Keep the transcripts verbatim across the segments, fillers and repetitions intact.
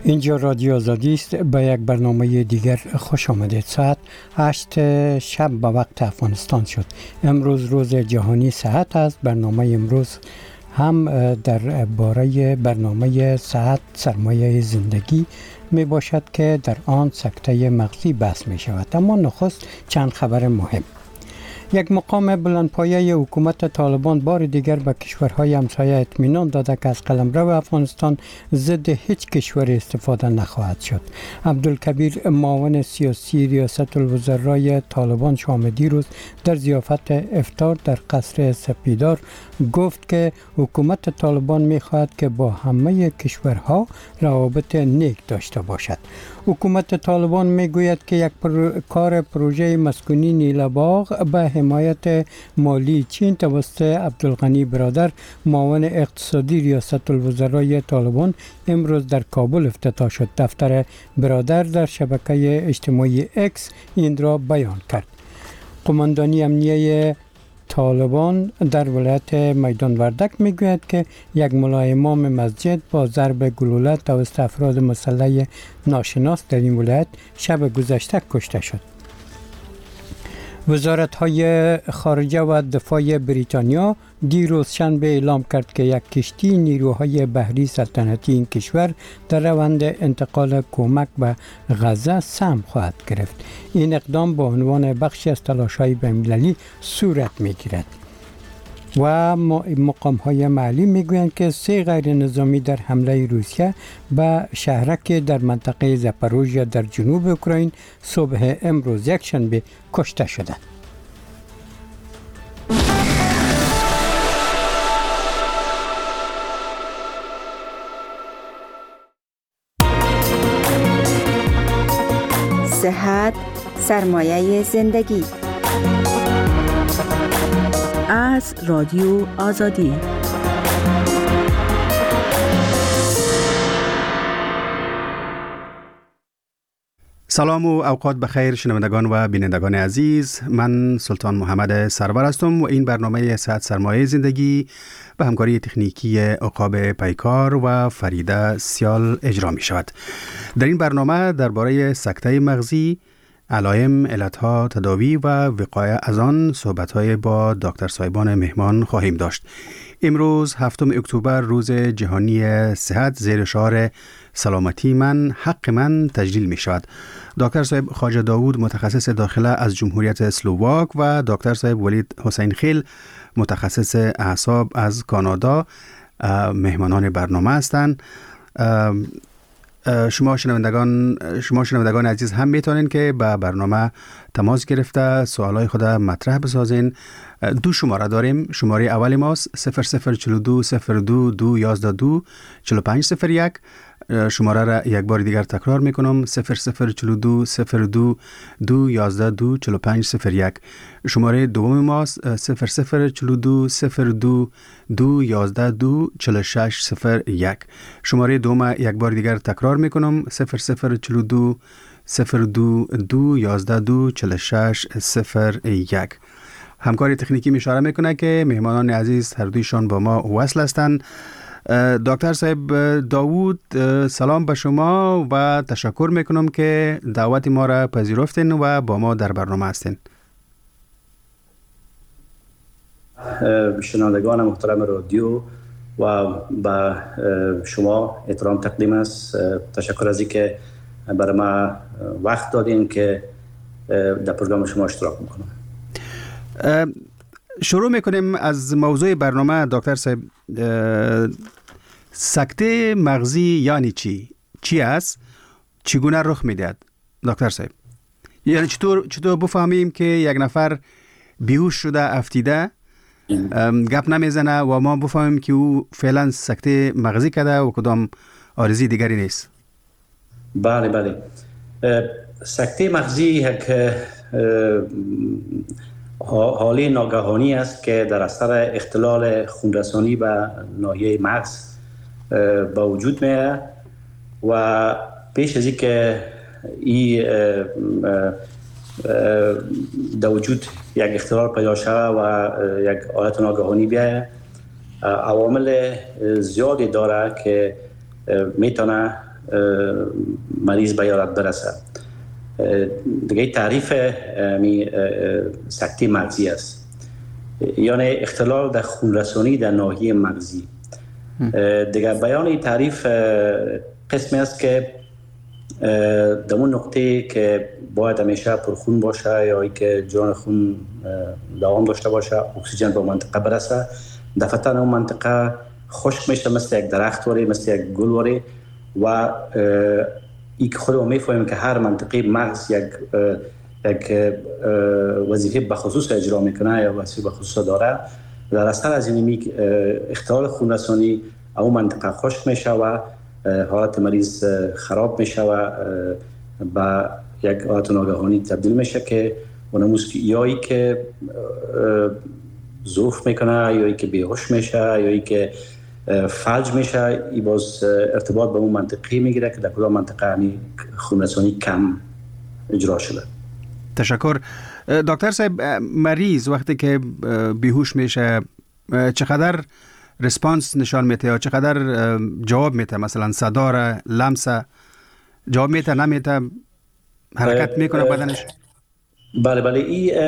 اینجا رادیو آزادی است. به یک برنامه دیگر خوش آمدید. ساعت هشت شب به وقت افغانستان شد. امروز روز جهانی صحت است. برنامه امروز هم در باره برنامه صحت سرمایه زندگی می باشد که در آن سکته مغزی بحث می شود. اما نخست چند خبر مهم. یک مقام بلندپایه حکومت طالبان بار دیگر به کشورهای همسایه اطمینان داده که از قلمرو افغانستان ضد هیچ کشور استفاده نخواهد شد. عبدالکبیر معاون سیاسی ریاست الوزرای طالبان شام دیروز در ضیافت افطار در قصر سپیدار گفت که حکومت طالبان می‌خواهد که با همه کشورها روابط نیک داشته باشد. حکومت طالبان میگوید که یک پر... کار پروژه مسکونی نیله‌باغ به حمایت مالی چین توسط عبدالغنی برادر معاون اقتصادی ریاست الوزرای طالبان امروز در کابل افتتاح شد. دفتر برادر در شبکه اجتماعی اکس این را بیان کرد. قماندانی امنیه طالبان در ولایت میدان وردک میگوید که یک ملای امام مسجد با ضرب گلوله توسط افراد مسلح ناشناس در این ولایت شب گذشته کشته شد. وزارت‌های خارجه و دفاع بریتانیا دیروز شنبه اعلام کرد که یک کشتی نیروهای بحری سلطنتی این کشور در روند انتقال کمک به غزه سهم خواهد گرفت. این اقدام با عنوان بخشی از تلاش‌های بین‌المللی صورت می‌گیرد. و مقام‌های محلی میگویند که سه غیر نظامی در حمله روسیه به شهرک در منطقه زاپاروژیا در جنوب اوکراین صبح امروز یک شنبه کشته شدند. صحت سرمایه زندگی از رادیو آزادی. سلام و اوقات بخیر شنوندگان و بینندگان عزیز. من سلطان محمد سرور هستم و این برنامه صحت سرمایه زندگی به همکاری تکنیکی عقاب پیکار و فریده سیال اجرا می شود. در این برنامه درباره سکته مغزی، علائم، علتها، تداوی و وقایع از آن صحبت‌های با دکتر صاحبان مهمان خواهیم داشت. امروز هفتم اکتبر روز جهانی صحت زیر شعار سلامتی من حق من تجلیل می شود. دکتر صاحب خواجه داوود متخصص داخله از جمهوریت اسلوواک و دکتر صاحب ولید حسین خیل متخصص اعصاب از کانادا مهمانان برنامه هستند. شما شنوندگان شما شنوندگان عزیز هم میتونین که با برنامه تماس گرفته سوالای خود مطرح بسازین. دو شماره داریم. شماره اول ماست صفر صفر چهل و دو صفر دو دو یازده دو چهل و پنج صفر یک. شماره را یک بار دیگر تکرار میکنم صفر صفر چهل و دو صفر دو دو یازده دو چهل و پنج صفر یک. شماره دوم ماست صفر صفر چهل و دو صفر دو دو یازده دو چهل و شش صفر یک. شماره دوم یک بار دیگر تکرار میکنم صفر صفر چهل و دو صفر دو دو یازده دو چهل و شش صفر یک. همکاری تکنیکی اشاره میکنه که مهمانان عزیز هر دویشان با ما وصل هستند. دکتر صاحب داوود سلام به شما و تشکر میکنم که دعوت ما را پذیرفتین و با ما در برنامه هستین. شنوندگان محترم رادیو و به شما احترام تقدیم است. تشکر از اینکه برای ما وقت دادین که در پروگرام شما اشتراک میکنم. شروع میکنیم از موضوع برنامه. دکتر صاحب سکته مغزی یعنی چی؟ چی است؟ چگونه رخ میدهد؟ دکتر صاحب یعنی چطور چطور بفهمیم که یک نفر بیهوش شده افتیده گپ نمیزنه و ما بفهمیم که او فعلا سکته مغزی کرده و کدام آرزی دیگری نیست؟ بله بله. سکته مغزی یک حالی ناگهانی است که در اثر اختلال خونرسانی به ناحیه مغز به وجود میاد و پیش از اینکه این در وجود یک اختلال پیدا شود و یک حالت ناگهانی بیاید، عوامل زیادی داره که میتونه مریض به حالت برسه. دیگه تعریف می سکته مغزی است، یعنی اختلال در خونرسانی در ناحیه مغزی. دیگه بیان تعریف قسمی است که در اون نقطه که باید همیشه پرخون باشه یا ای که جان خون دوام داشته باشه، اکسیژن به منطقه برسه، دفعتا اون منطقه خشک میشه، مثل یک درخت وری، مثل یک گل وری، و ای که خودمون میفهمیم که هر منطقه مغز یک یک وظیفه بخصوص اجرا میکنه یا وظیفه بخصوص داره. در اثر از این اختلال خونرسانی اون منطقه خشک میشه و حالت مریض خراب میشه و با یک حالت ناگهانی تبدیل میشه که اونموز یا ای که ظروف میکنه یا ای که بیهوش میشه یا ای که فلج میشه. ای باز ارتباط به اون منطقه میگیره که در کدام منطقه همی خونرسانی کم اجرا شده. تشکر. دکتر صاحب، مریض وقتی که بیهوش میشه چقدر ریسپانس نشان میده یا چقدر جواب میده؟ مثلا صدا را، لمس جواب میده، نمیده، حرکت میکنه بدنش؟ بله بله،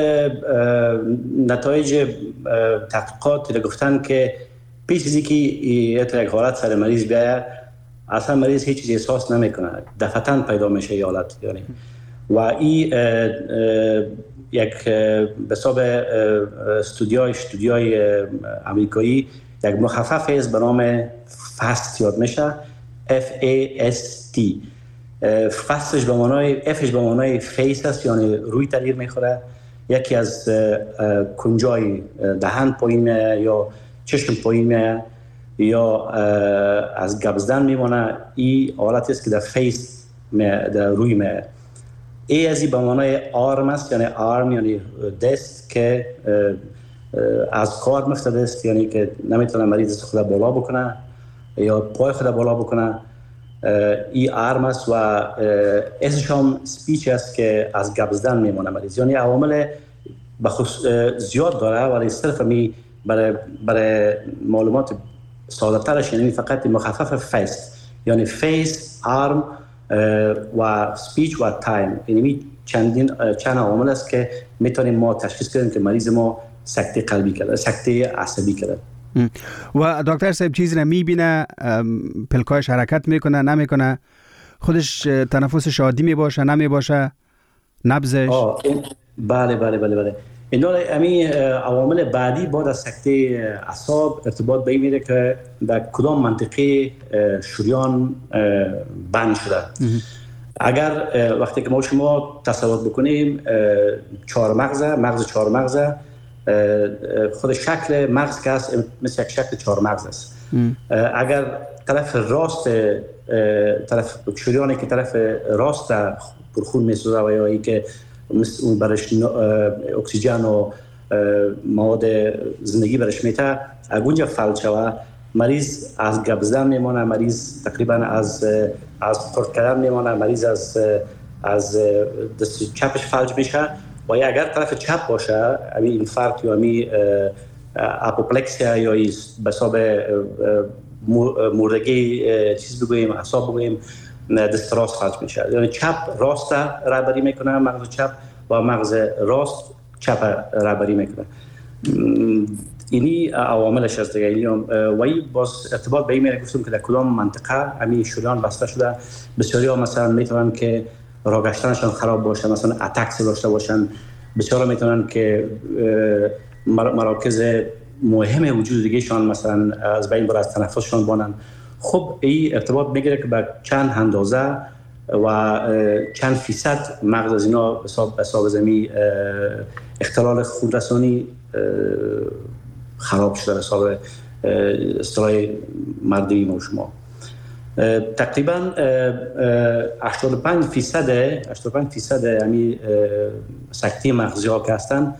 این نتایج تحقیقات گفتن که پیش از اینکه یک حالت سر مریض بیاید اصلا مریض هیچ چیز احساس نمیکنه، دفعتاً پیدا میشه این حالت. یعنی و این یک به حساب استودیوهای استودیوهای امریکایی یک مخفف است به نام فاست یاد میشه، اف ای اس تی. فاستش به معنای افش به معنای فیس است، یعنی روی تغییر میخوره. یکی از کنجای دهن پایین یا چشم پایین یا از گبزدن میمونه. این حالتی است که در فیس در روی میه. ای از این به معنای آرم است، یعنی آرم یعنی دست که از کار مفتد است، یعنی که نمیتونه مریض خود بالا بکنه یا پای خود بالا بکنه. ای آرم است و اسمش هم سپیچ است که از گبزدن میمونه مریض. یعنی عوامل بخصوص زیاد داره ولی صرف می برای برای معلومات ساده ترش یعنی فقط مخفف فیس، یعنی فیس، آرم و سپیچ و تایم. یعنی چندین چند عوامل است که میتونیم ما تشخیص بدیم که مریض ما سکته قلبی کرده، سکته عصبی کرده. و دکتر صاحب چیزی رو میبینه، پلکایش حرکت میکنه نمیکنه، خودش تنفسش عادی میباشه نمیباشه، نبضش؟ بله بله بله بله. اینا امی عوامل بعدی بعد از سکته اعصاب ارتباط به این میره که در کدام منطقه شریان بند شده. اگر وقتی که ما شما تصور بکنیم چهار مغزه، مغز چهار مغزه، خود شکل مغز که هست مثل یک شکل چهار مغز است. اگر طرف راست طرف شریانی که طرف راست پرخون میسوزه و یا ای که اون برش اکسیژن و مواد زندگی برش میته، اگونجا فلج و مریض از گبزدن میمونه، مریض تقریبا از از پرت کردن میمونه، مریض از از دست چپش فلج میشه. و یا اگر طرف چپ باشه، امی اینفارکت یا امی اپوپلکسیا یا به حساب مردگی چیز بگوییم، اعصاب بگوییم، دست راست فلج میشه. یعنی چپ راست رهبری میکنه، مغز چپ و مغز راست چپ رهبری میکنه. اینی عواملش است دیگه. و این باز ارتباط به این میره گفتم که در کدام منطقه همین شریان بسته شده. بسیاری ها مثلا میتونن که راه گشتنشان خراب باشه، مثلا اتکس داشته باشن. بسیاری میتونن که مراکز مهم وجود دیگه شان مثلا از بین بر از تنفسشان بانن. خب این ارتباط میگیره که به چند اندازه و چند فیصد مغز از اینا به حساب زمین اختلال خونرسانی خراب شده، به حساب اصطلاح مردمی ما شما. تقریبا هشتاد و پنج فیصد هشتاد و پنج فیصد همین سکته مغزی ها که هستن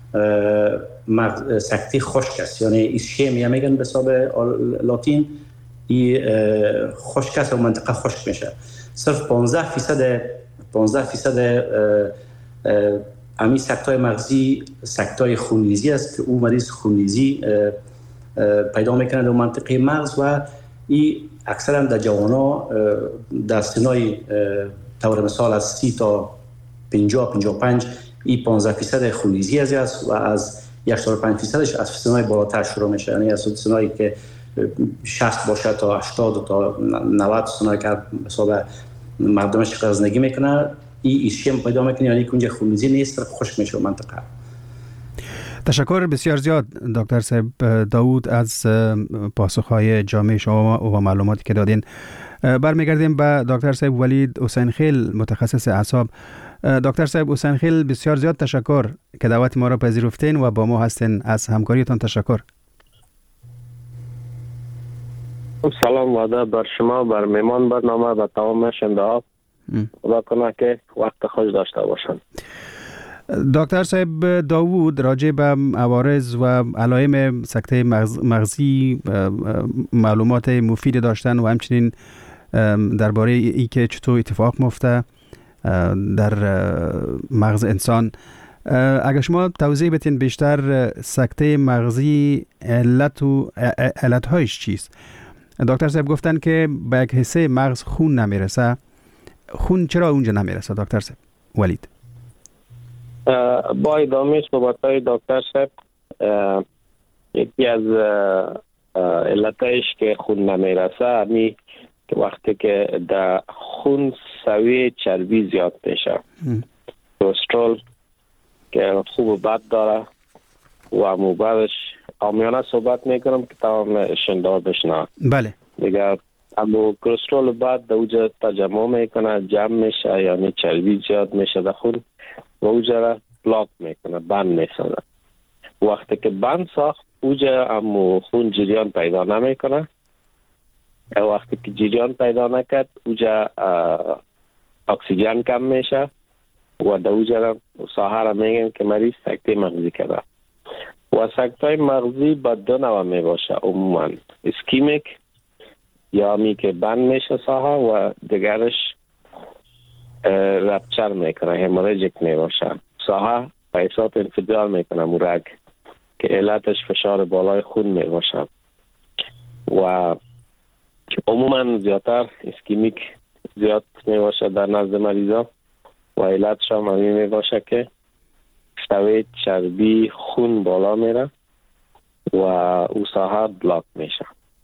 سکته خشک است، یعنی ایسشیمیا میگن به حساب لاتین. این خشک است و منطقه خشک میشه. صرف پانزده فیصد پانزده فیصد همین سکتای مغزی سکتای خونریزی است که او مریض خونریزی پیدا میکنه در منطقه مغز و این اکثرا در جوانا در سنای طور مثال از سی تا پنجاه پنجاه و پنج این پانزده درصد خونریزی از است و از هشتاد و پنج درصدش از سنای بالاتر شروع میشه، یعنی از سنایی که شصت باشه تا هشتاد تا نود سنایی که حساب مردمش قرضنگی میکنه این ایشیم پیدا میکنه، یعنی که اونجا خونریزی نیست، خشک میشه منطقه. تشکر بسیار زیاد دکتر صاحب داوود از پاسخهای جامع شما و معلوماتی که دادین. برمیگردیم به دکتر صاحب ولید حسین خیل متخصص اعصاب. دکتر صاحب حسین خیل بسیار زیاد تشکر که دعوت ما را پذیرفتین و با ما هستین. از همکاریتان تشکر. سلام وعده بر شما، بر میمان برنامه و تمام شنونده ها. خدا کنه که وقت خوش داشته باشند. دکتر صاحب داوود راجع به عوارض و علائم سکته مغز مغزی معلومات مفید داشتن و همچنین درباره ای که چطور اتفاق میفته در مغز انسان. اگر شما توضیح بدین بیشتر سکته مغزی علت و علتهایش چیست؟ دکتر صاحب گفتن که به یک حصه مغز خون نمیرسه. خون چرا اونجا نمیرسه دکتر صاحب ولید؟ با ادامه صحبت‌های دکتر صاحب، یکی از علتایش که خون نمیرسه همی که وقتی که در خون سوی چربی زیاد میشه، کلسترول که خوب و بد داره و همو بعدش آمیانه صحبت میکنم که تمام شنده بشنه. بله دیگر همو کلسترول بد در اوجه تجمع میکنه، جمع میشه، یعنی چربی زیاد میشه در خون و اوجه را بلاک میکنه، بند میسازه. وقتی که بند ساخت اوجه همو خون جریان پیدا نمیکنه. وقتی که جریان پیدا نکرد اوجه اکسیژن کم میشه و در اوجه را ساحه را میگن که مریض سکته مغزی کرده. و سکته مغزی با دو نوع می باشه عموما، اسکیمیک یا می که بند میشه ساحه و دیگرش رپچر میکنه، هموریجیک می باشه، ساحه پیسات انفجار میکنه مرگ که علتش فشار بالای خون می باشه. و عموما زیادتر اسکیمیک زیاد می باشه در نزد مریضا و علتش هم همین می باشه که سوی چربی خون بالا میره و او ساحه بلاک میشه.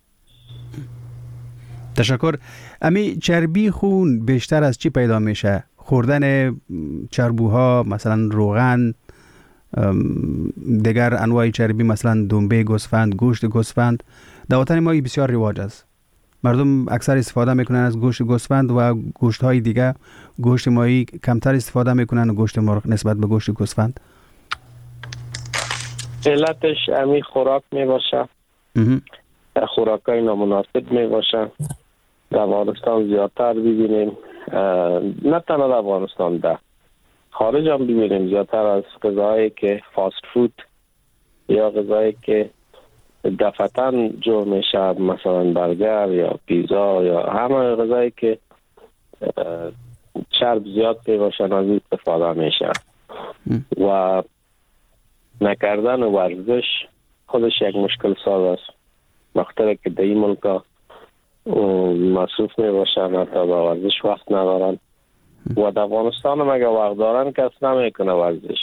تشکر. امی چربی خون بیشتر از چی پیدا میشه؟ خوردن چربوها مثلا روغن، دیگر انواع چربی مثلا دنبه گوسفند، گوشت گوسفند. در وطن ما بسیار رواج است. مردم اکثر استفاده میکنن از گوشت گوسفند و گوشت های دیگه. گوشت ماهی کمتر استفاده میکنن و گوشت مرغ نسبت به گوشت گوسفند. علتش امی خوراک می باشه، خوراک های نامناسب می باشه. در افغانستان زیادتر ببینیم، نه تنها در افغانستان، در خارج هم ببینیم زیادتر از غذاهایی که فاست فود یا غذایی که دفتن جور میشه، مثلا برگر یا پیزا یا همه غذایی که چرب زیاد می باشه از استفاده میشه. و نکردن ورزش خودش یک مشکل ساز است. وقتی که در این ملک مصروف می باشن حتی با ورزش وقت ندارن و در افغانستان هم اگر وقت دارن کس نمی کنه ورزش.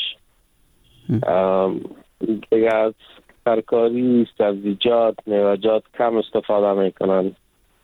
دیگه از ترکاری، سبزیجات، میوه‌جات کم استفاده می کنن.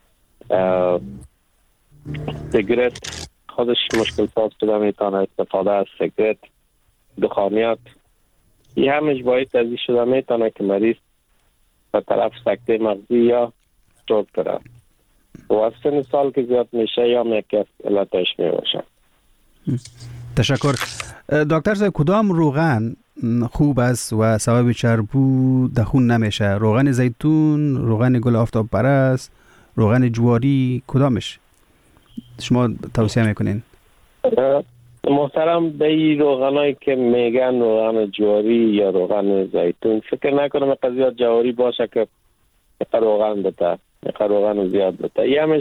سیگرت خودش مشکل ساز شده میتونه، استفاده از سیگرت، دخانیات، این همش باید تزیح شده میتونه که مریض به طرف سکته مغزی یا استروک داره و از سن سال که زیاد میشه یا یکی از علتش میباشه. تشکر. دکتر صاحب کدام روغن خوب است و سبب چربو در خون نمیشه؟ روغن زیتون، روغن گل آفتاب پرست، روغن جواری، کدامش شما توصیه میکنین؟ محترم، به این روغنایی که میگن روغن جواری یا روغن زیتون فکر نکنم قضیه جواری باشه که روغن بده، روغن زیاد بده. این همش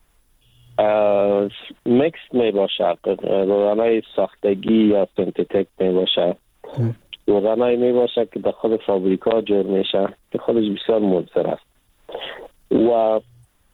میکس می باشه، روغنای ساختگی یا سنتتیک می باشه، روغنایی می باشه که در خود فابریکا جور میشه که خودش بسیار مضر است. و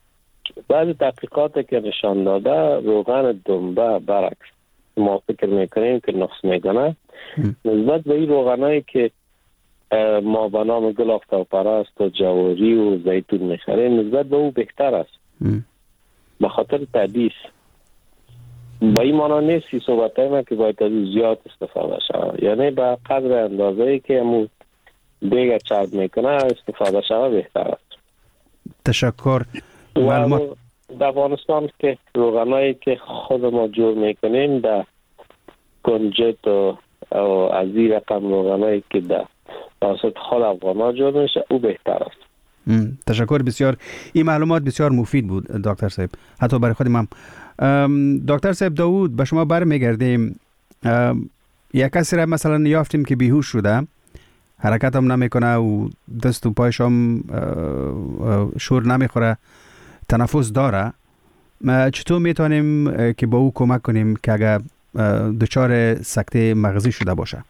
بعضی تحقیقات که نشان داده روغن دنبه برعکس ما فکر میکنیم که نقص میکنه نسبت به این روغنایی که ما به نام گل آفتابپرست و جواری و زیتون میخریم نسبت به او بهتر است به خاطر تحدیث. با این معنی نیست که صحبت ما که باید از زیاد استفاده شود، یعنی به قدر اندازه‌ای که امو دیگر چرب میکنه استفاده شود بهتر است. تشکر. معلومات در افغانستان که روغنایی که خود ما جور میکنیم در کنجد و از این رقم روغنایی که در واسط خود افغانا جور میشه او بهتر است. تشکر بسیار. این معلومات بسیار مفید بود دکتر صاحب، حتی برای خودم هم. دکتر صاحب داوود، به شما برمیگردیم. یک کسی را مثلا یافتیم که بیهوش شده، حرکت هم نمیکنه و دست و پایش هم شور نمیخوره، تنفس داره، چطور میتونیم که با او کمک کنیم که اگر دچار سکته مغزی شده باشه؟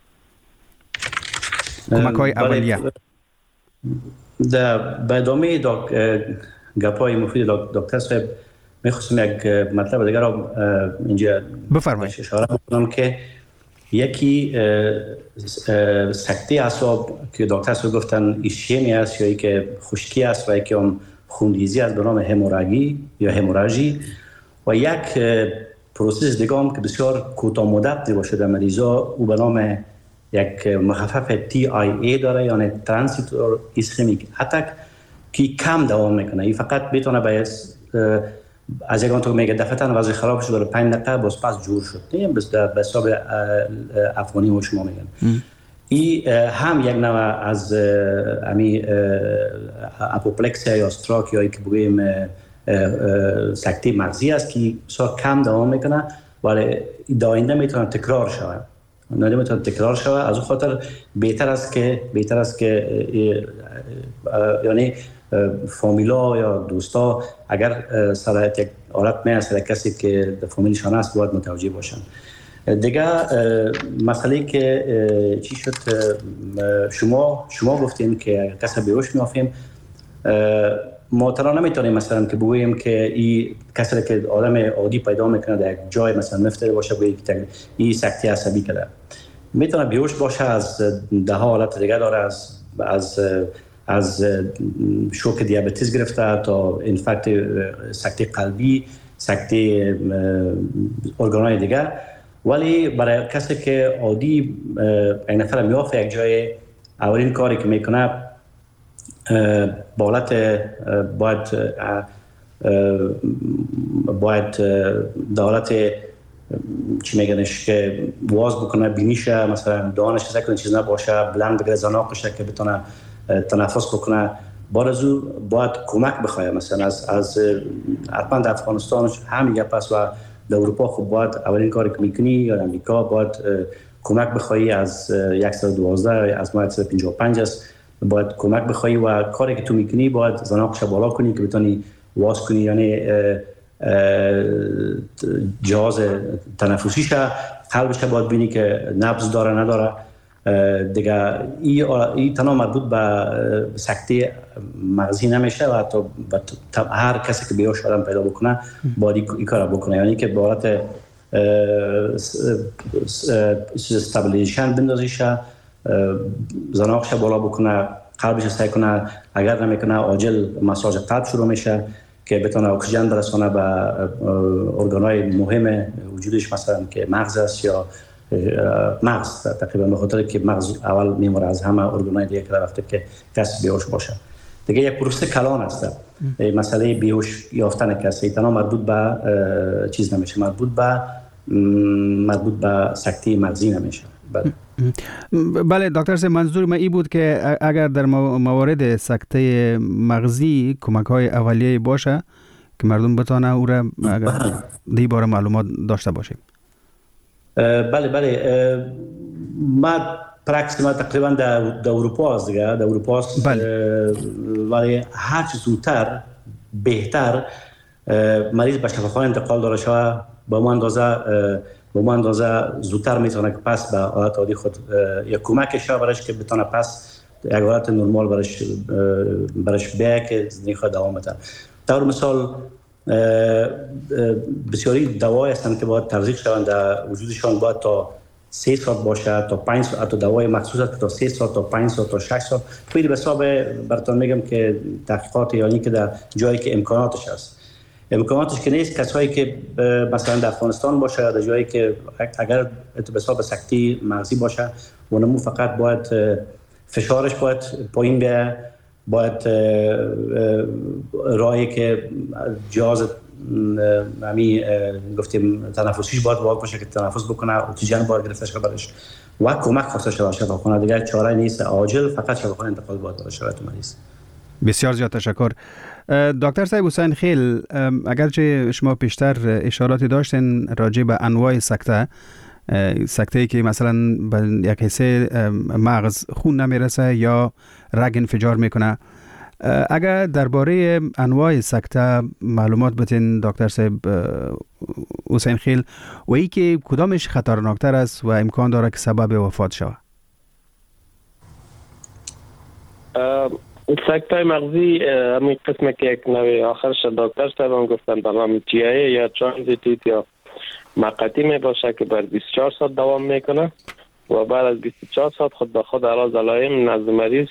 کمک های اولیه. در ادامه گپای مفید دکتر صاحب میخواستم یک مطلب دیگر رو اینجا بفرمایید اشاره کنم که یکی سکته اعصاب که دکتر صاحب گفتن ایشمی است یا که خشکی است و یکی هم خونریزی است به نام هموراگی یا هموراژی و یک پروسس دیگه هم که بسیار کوتاه مدت باشه در مریضا او به نام یک مخفف تی آی ای داره، یعنی ترانزیتور ایسکمیک اتاک که کم دوام میکنه. این فقط میتونه باعث از یک تو میگه دفعتاً وضع خراب شد برای پنج دقیقه باز پس جور شد. این بس به حساب افغانی و شما میگن. این هم یک نوع از امی اپوپلکسیا یا استراک یا که بگوییم سکته مغزی است که بسیار کم دوام میکنه ولی داینده میتونه تکرار شود. نه میتونه تکرار شود. از اون خاطر بهتر است که بهتر است که یعنی فامیلا یا دوستا اگر سر یک حالت میرسه کسی که در فامیلشان است باید متوجه باشن. دیگه مسئله که چی شد شما شما گفتین که کسی بیهوش میافیم، ما ترا نمیتونیم مثلا که بگوییم که این کسی که آدم عادی پیدا میکنه در یک جای مثلا مفتری باشه بگوییم که این سکته عصبی کرده، میتونه بیهوش باشه از ده ها حالت دیگه داره، از از از شوک دیابتیس گرفته تا انفکت سکته قلبی، سکته ارگانهای دیگه. ولی برای کسی که عادی این نفر میافته یک جای، اولین کاری که میکنه با حالت باید باید در حالت چی میگنش که واز بکنه بینیشه، مثلا دهانش سکنه چیز نباشه، بلند بگیره زناقشه که بتونه تنفس بکنه. بعد از او باید کمک بخواه. مثلا از از حتما در افغانستان همین گپ است و در اروپا خب باید اولین کاری که میکنی یا در امریکا باید کمک بخوایی از صد و دوازده از ما صد و پنجاه و پنج است، باید کمک بخوایی و کاری که تو میکنی باید زناقش بالا کنی که بتونی واز کنی، یعنی جهاز تنفسیش قلبش باید بینی که نبض داره نداره. دیگه این تنها مربوط به سکته مغزی نمیشه و حتی هر کسی که بیهوش آدم پیدا بکنه باید این کار بکنه، یعنی که به حالت استابیلیزیشن بندازیش، زناقش بالا بکنه، قلبش سعی کنه، اگر نمیکنه عاجل مساج قلب شروع میشه که بتونه اکسیژن برسونه به ارگانهای مهم وجودش، مثلا که مغز است یا مغز تقریبا، به خاطر که مغز اول میمونه از همه ارگانهای دیگه که رفته که کسی بیهوش باشه. دیگه یک پروسه کلان است. مسئله بیهوش یافتن کسی تنها مربوط به چیز نمیشه، مربوط به مربوط به سکته مغزی نمیشه. بله بله دکتر صاحب، منظور من این بود که اگر در موارد سکته مغزی کمک های اولیه باشه که مردم بتونه او را اگر دی باره معلومات داشته باشیم. بله بله ما پرکس ما تقریبا در در اروپا است دیگه، در اروپا است. ولی هر چه زودتر بهتر مریض به شفاخانه انتقال داره شود، با ما اندازه با ما اندازه زودتر میتونه که پس به حالت عادی خود یک کمکش برش که بتونه پس یک حالت نرمال برش برش بیه که زندگی خود دوام بده. در مثال بسیاری دوای هستند که باید تزریق شوند، در وجودشان باید تا سه ساعت باشه، تا پنج ساعت، تا دوای مخصوص است تا سه ساعت، تا پنج ساعت، تا شش ساعت. خیلی به حساب براتون میگم که تحقیقات یعنی که در جایی که امکاناتش هست، امکاناتش که نیست، کسایی که مثلا در افغانستان باشه، در جایی که اگر به حساب سکته مغزی باشه، اونمو فقط باید فشارش باید پایین بیاد، باید راهی که جهاز نمی گفتیم تنفسیش باید واقع باشه که تنفس بکنه، اکسیژن باید گرفته شه برش و کمک خواسته شده شفاخانه. دیگر چاره نیست عاجل، فقط شفاخانه انتقال باید داشته شرایط مریض. بسیار زیاد تشکر. دکتر صاحب حسین خیل، اگرچه شما پیشتر اشاراتی داشتین راجع به انواع سکته، سکته‌ای که مثلا به یک حصه مغز خون نمیرسه یا رگ انفجار میکنه، اگر درباره انواع سکته معلومات بتین دکتر صاحب حسین خیل، و ای که کدامش خطرناکتر است و امکان داره که سبب وفات شود؟ سکته مغزی همین قسمه که یک نوع آخرش دکتر صاحب هم گفتن به نام تی آی یا ترانزیتیت یا مقطعی می باشه که بر بیست و چهار ساعت دوام میکنه و بعد از بیست و چهار ساعت خود به خود علاج علائم نزد مریض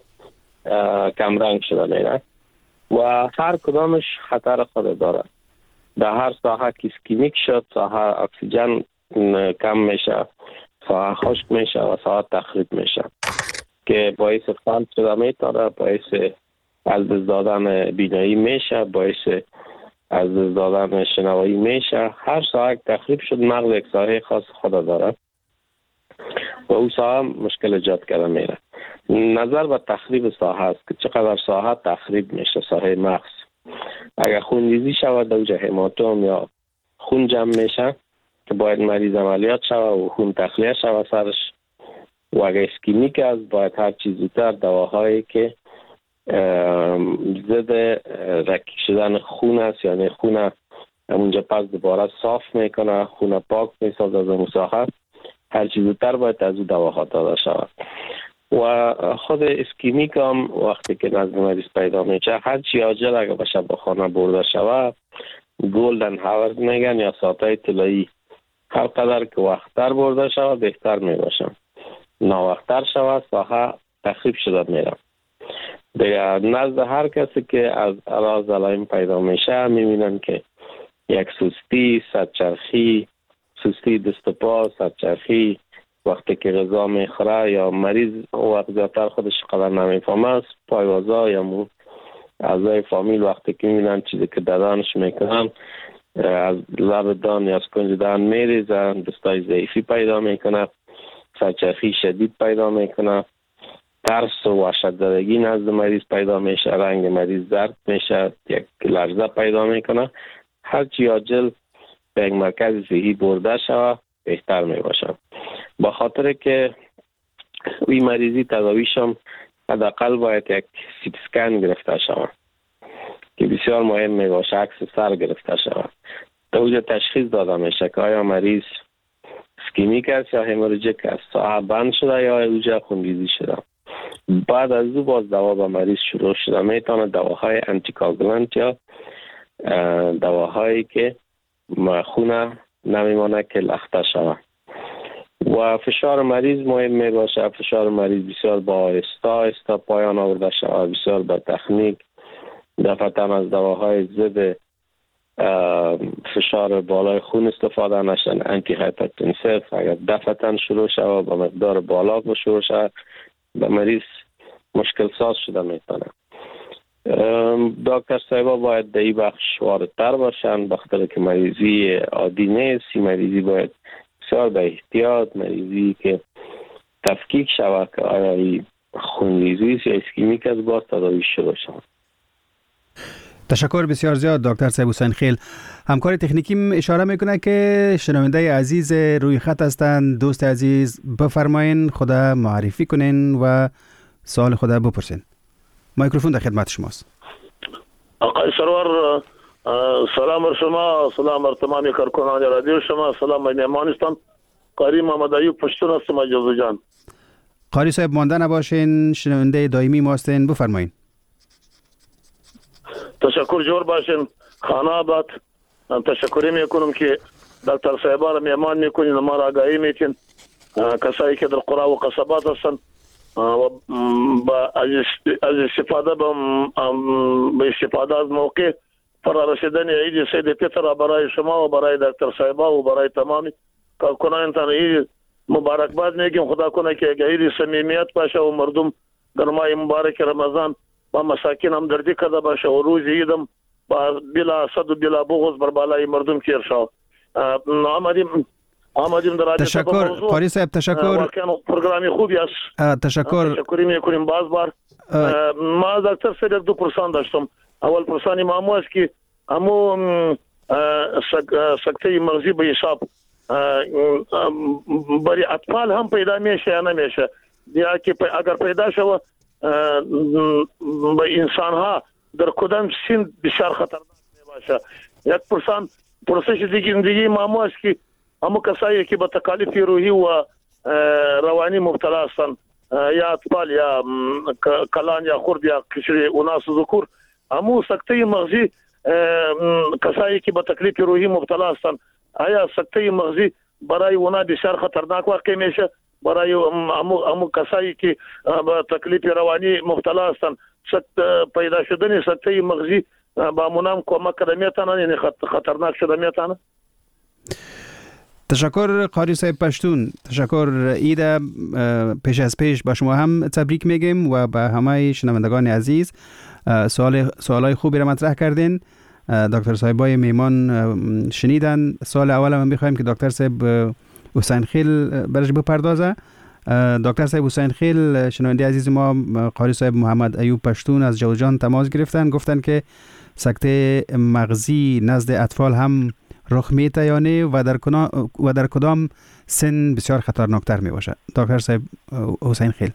کمرنگ شده میره و هر کدامش خطر خود داره. در هر ساحه که اسکیمیک شد، ساحه اکسیژن کم میشه، ساحه خشک میشه و ساحه تخریب میشه که باعث فلج شده میتونه، باعث از دست دادن بینایی میشه، باعث از دست دادن شنوایی میشه. هر ساحه تخریب شد، مغز یک ساحه خاص خود داره و او ساحه مشکل ایجاد کرده میره. نظر به تخریب ساحه است که چقدر ساحه تخریب میشه. ساحه مغز اگر خونریزی شود، در اوج هماتوم یا خون جمع میشه که باید مریض عملیات شود و خون تخلیه شود سرش، و اگر اسکیمیک است باید هر چیز زودتر دواهایی که ضد رکیک شدن خون است، یعنی خون اونجا پس دوباره صاف میکنه، خون پاک میسازه از اون ساحه، هر چیز زودتر باید از اون دواها داده شود. و خود اسکیمیک هم وقتی که نزد مریض پیدا میشه، هر چی عاجل اگر به شفاخانه برده شود، گلدن هاورز میگن یا ساعتهای طلایی، هر قدر که وقتتر برده شود بهتر میباشه. ناوقتتر شود ساحه تخریب شده میره. دیگه نزد هر کسی که از اعراض علائم پیدا میشه میبینن که یک سستی، سرچرخی، سستی دست و پا، سرچرخی، وقتی که غذا میخوره یا مریض وقت زیادتر خودش قدر نمیفهمه است، پایوازا یا مو اعضای فامیل وقتی که میبینن چیزی که دادانش میکنن از لب دان یا از کنج دهان میریزن، دستای ضعیفی پیدا میکنه، سرچرخی شدید پیدا میکنه، ترس و وحشت زدگی نزد مریض پیدا میشه، رنگ مریض زرد میشه، یک لرزه پیدا میکنه. هر چی عاجل به یک مرکز صحی برده شود بهتر میباشه، با خاطر که وی مریضی تداویشم حداقل باید یک سیتی اسکن گرفته شود که بسیار مهم میباشه، عکس سر گرفته شود تا اونجا تشخیص داده میشه که آیا مریض اسکیمیک است یا هموراژیک است، ساحه بند شده یا اونجا خونریزی شده. بعد از او باز دوا به مریض شروع شده، میتونه دواهای انتیکاگولانت یا دواهایی که خون نمیمانه که لخته شود. و فشار مریض مهم می باشه، فشار مریض بسیار با آهسته آهسته پایان آورده شود، بسیار با تکنیک، دفعتا از دواهای ضد فشار بالای خون استفاده نشن، انتی هایپرتنسیو اگر دفعتا شروع شود با مقدار بالا شروع شود به مریض مشکل ساز شده میتونه. دکتر صاحبا باید در این بخش واردتر باشن، بخاطر که مریضی عادی نیست، مریضی باید بسیار به احتیاط، مریضی که تفکیک شود که آیا این خونریزی یا اسکیمیک از باز تداوی شروع شود. تشکر بسیار زیاد دکتر صاحب حسین خیل. همکار تکنیکی اشاره میکنه که شنونده عزیز روی خط هستند. دوست عزیز بفرمایین، خدا معرفی کنین و سوال خدا بپرسین. میکروفون در خدمت شماست. آقای سرور، سلام بر شما، سلام بر تمامی کارکنان رادیو شما، سلام بر مهمانستان. قاری محمد ایوب پشتون هستم از جوزجان. قاری صاحب مانده نباشین، شنونده دائمی ما هستین، بفرمایین. تشکر جور باشین. خاناباد. تشکر میکنم که دکتر صاحبا را میهمان میکنین و ما را آگاهی میتین. کسایی که در قرى و قصبات هستن با از استفاده به استفاده از موقع فرا رسیدن عید سید فطر برای شما و برای دکتر صاحبا و برای تمامی کارکنانتان عید مبارکباد میگیم. خدا کنه که عید صمیمیت باشه و مردم در ماه مبارک رمضان با مساکین هم دردی کرده باشه و روز عیدم با بلا حسد و بلا بغض بر بالای مردم تیر شد. آمدیم آمدیم در تشکر قاری صاحب. تشکر. واقعا پروگرامی خوبی است. تشکر. تشکری میکنیم باز بار. ما دکتر صاحب یک دو پرسان داشتم. اول پرسانی مامو است که همو سکته مغزی به حساب برای اطفال هم پیدا میشه یا نمیشه؟ یا که اگر پیدا شود به انسان ها در کدام سن بسیار خطرناک میباشه؟ یک پرسان پرسش دیگه دیگه مامو است که همو کسایی که به تکالیف روحی و روانی مبتلا هستند یا اطفال یا کلان یا خرد یا کشری اوناس ذکور همو سکته مغزی کسایی که به تکلیف روحی مبتلا هستند آیا سکته مغزی برای اونا بسیار خطرناک واقع میشه؟ برای همو همو کسایی که به تکلیف روانی مبتلا هستند پیدا شدن سکته مغزی با منام کمک کرده میتونه یعنی خطرناک شده میتونه؟ تشکر قاری صاحب پشتون. تشکر. عید پیش از پیش با شما هم تبریک میگیم و به همه شنوندگان عزیز سوال سوالای خوبی را مطرح کردین. دکتر صاحبای میمان شنیدن. سوال اول هم میخوایم که دکتر صاحب حسین خیل برش بپردازه. دکتر صاحب حسین خیل شنونده عزیز ما قاری صاحب محمد ایوب پشتون از جوزجان تماس گرفتن، گفتن که سکته مغزی نزد اطفال هم رخ میته یا نه و در و در کدام سن بسیار خطرناکتر می باشه؟ دکتر صاحب حسین خیل.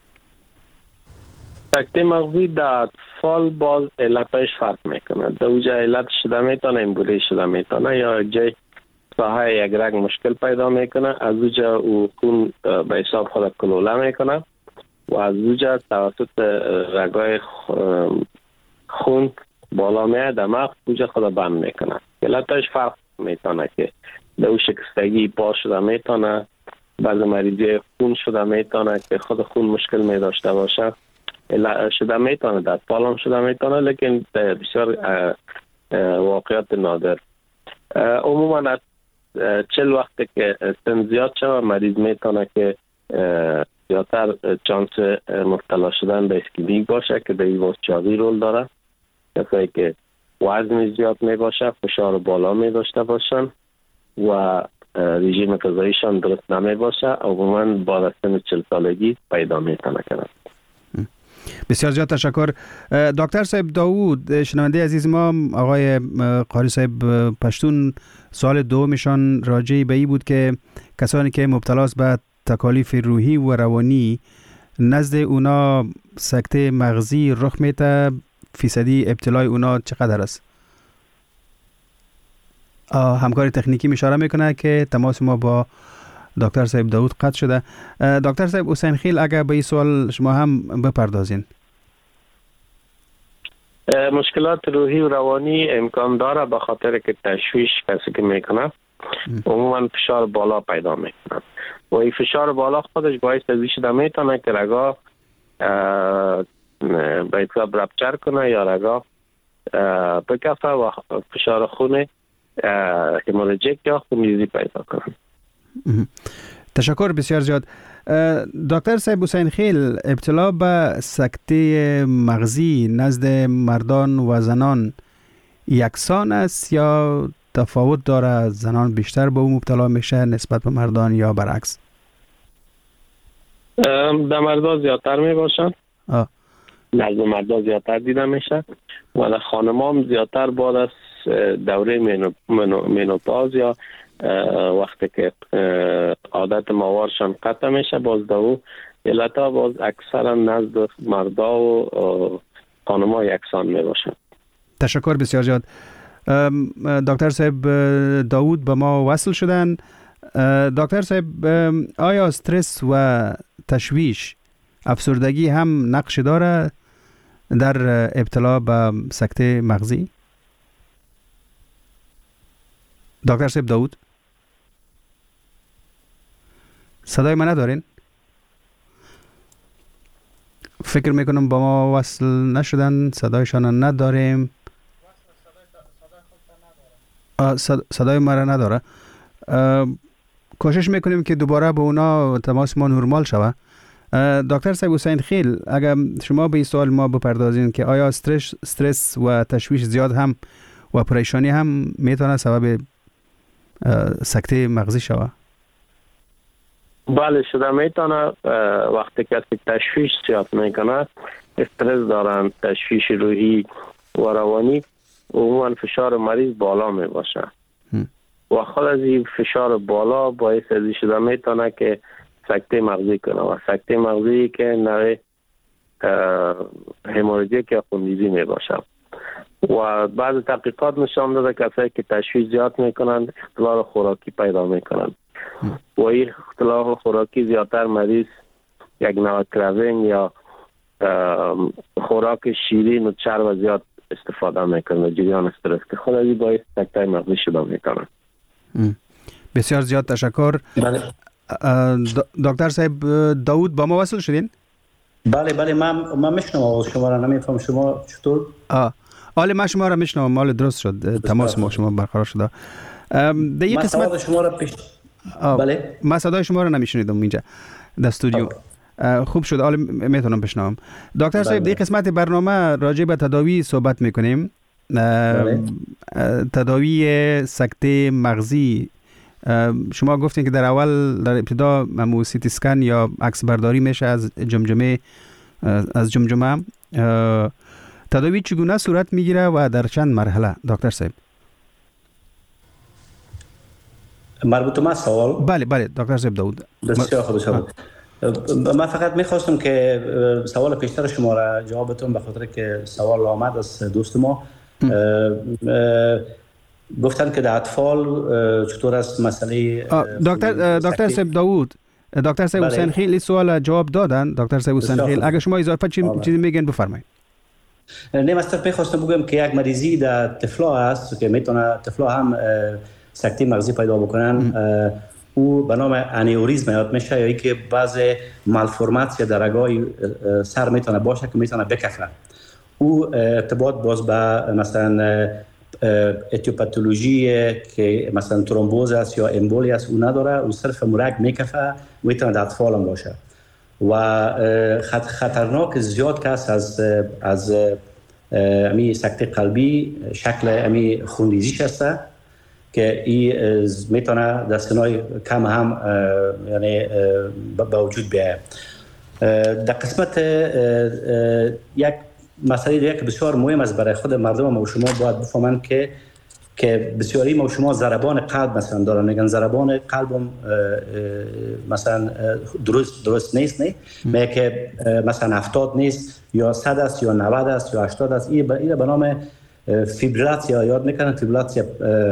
سکته مغزی در اطفال باز علتش فرق میکنه. در اوجه علت شده میتونه امبولی شده میتونه یا جای ساحه یک رگ مشکل پیدا میکنه، از اوجه او خون به حساب خود کلوله میکنه و از اوجه توسط رگای خون بالا میاد در مغز اوجه خود بند میکنه. علتش فرق میتونه که دو شکستگی پا شده میتونه، بعض مریضی خون شده میتونه که خود خون مشکل می داشته باشه شده میتونه، در اطفال هم شده میتونه، لیکن بسیار واقعیت نادر. عموما از چل وقت که سن زیاد شده مریض میتونه که زیادتر چانس مبتلا شدن به اسکیمیک باشه که در این چاقی رول داره. کسایی که وزن زیاد می باشه، فشار بالا می داشته باشن و رژیم غذاییشان درست نمی باشه، عموما بعد از سن چل سالگی پیدا میتونه کنه. بسیار زیاد تشکر. دکتر صاحب داوود شنونده عزیز ما آقای قاری صاحب پشتون سوال دومشان راجع به این بود که کسانی که مبتلا به تکالیف روحی و روانی نزد اونا سکته مغزی رخ میته، فیصدی ابتلای اونا چقدر است؟ همکار تکنیکی اشاره میکنه که تماس ما با دکتر صاحب داوود قطع شده. دکتر صاحب حسین خیل اگر به این سوال شما هم بپردازین. مشکلات روحی و روانی امکان داره به خاطر که تشویش کسی که میکنه عموما فشار بالا پیدا میکنه و این فشار بالا خودش باعث ازی شده میتونه که رگا به حساب رپچر کنه یا رگا بکفه و فشار خونه هموراژیک یا خونریزی پیدا کنه. تشکر بسیار زیاد. دکتر صاحب حسین خیل، ابتلا به سکته مغزی نزد مردان و زنان یکسان است یا تفاوت داره؟ زنان بیشتر به اون مبتلا میشه نسبت به مردان یا برعکس؟ در مردان زیادتر می باشن، نزد مردان زیادتر دیده میشه و در خانمان زیادتر بعد از دوره مینو مینوپاز یا وقتی که عادت ماهوارشان قطع میشه باز دو علتا باز اکثرا نزد مردا و خانما یکسان می باشن. تشکر بسیار زیاد. دکتر صاحب داوود به ما وصل شدن. دکتر صاحب آیا استرس و تشویش افسردگی هم نقش داره در ابتلا به سکته مغزی؟ دکتر صاحب داوود صدای من ندارین؟ فکر میکنم با ما وصل نشدن، صدایشان نداریم. صدای ما را نداره. کوشش میکنیم که دوباره با اونا تماس ما نرمال شوه. دکتر صاحب حسین خیل، اگر شما به این سوال ما بپردازین که آیا استرس استرس و تشویش زیاد هم و پریشانی هم میتونه سبب سکته مغزی شوه؟ بله شده میتونه. وقتی کسی تشویش زیاد میکنه، استرس دارن، تشویش روحی و روانی، عموما فشار مریض بالا می باشه و خود از این فشار بالا باعث ازی شده میتونه که سکته مغزی کنه و سکته مغزی که نوع هموریجی که خونریزی می باشه. و بعض تحقیقات نشان داده کسایی که تشویش زیاد میکنن اختلال خوراکی پیدا میکنن و این اختلال خوراکی زیادتر مریض یک نوع کراوینگ یا خوراک شیرین و چرب زیاد استفاده میکنه، جریان استرس که خود از این باعث سکته مغزی شده میکنه. بسیار زیاد تشکر. بله. دکتر صاحب داوود با ما وصل شدین؟ بله بله من من میشنوم شما را، نمیفهم شما چطور؟ آه حالا من شما را میشنوم، مال درست شد، تماس ما شما برقرار شده. در یک قسمت شما را پیش بله من صدای شما را نمیشنیدم اینجا در استودیو. خوب شد، حالا میتونم بشنوم. دکتر صاحب در قسمت برنامه راجع به تداوی صحبت میکنیم. تداوی سکته مغزی، شما گفتین که در اول در ابتدا ممو سی تی اسکن یا عکس برداری میشه از جمجمه از جمجمه. تداوی چگونه صورت میگیره و در چند مرحله دکتر صاحب؟ مربوط به سوال؟ بله بله دکتر صاحب داوود. بسیار خوب شد. من فقط میخواستم که سوال پیشتر شما را جوابتون، به خاطر که سوال آمد از دوست ما گفتن که در اطفال چطور است مسئله دکتر دکتر صاحب داوود، دکتر صاحب حسین خیل سوال جواب دادن. دکتر صاحب حسین خیل اگه شما اضافه چیزی میگین بفرمایید. نه مستر میخواستم بگم که یک مریضی در طفلا است که میتونه طفلا هم سکته مغزی پیدا بکنن. او به نام انیوریزم یاد میشه، یا اینکه بعض مالفورماسیون در رگای سر میتونه باشه که میتونه بکفه. او ارتباط باز به مثلا اتیوپاتولوژی که مثلا ترومبوز است یا امبولی است او نداره، او صرف مرگ میکفه، میتونه در اطفال هم باشه. و خطرناک زیاد که است از از امی سکته قلبی شکل امی خونریزیش است که این میتونه در سنای کم هم یعنی با وجود بیاید. در قسمت یک مسئله دیگه که بسیار مهم است برای خود مردم ما و شما باید بفهمن که که بسیاری ما و شما ضربان قلب مثلا دارن، میگن ضربان قلبم مثلا درست درست نیست، نه میگه که مثلا هفتاد نیست یا صد است یا نود است یا هشتاد است. این به نام فیبریلاتیا یاد میکنن. فیبریلاتیا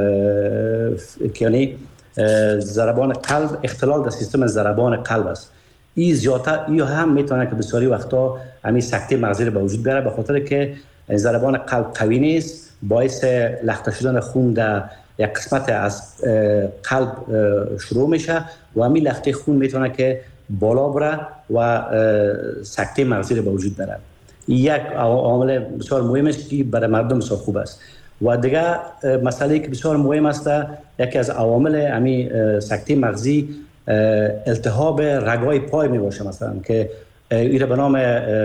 یعنی ضربان قلب، اختلال در سیستم ضربان قلب است. این زیادتر این هم میتونه که بسیاری وقتا همین سکته مغزی رو به وجود بیاره، به خاطر که ضربان قلب قوی نیست، باعث لخته شدن خون در یک قسمت از قلب شروع میشه و همین لخته خون میتونه که بالا بره و سکته مغزی رو به وجود بیاره. یک عامل بسیار مهم است که برای مردم بسیار خوب است. و دیگه مسئله که بسیار مهم است، یکی از عوامل همین سکته مغزی التهاب رگای پای می باشه، مثلا که این به نام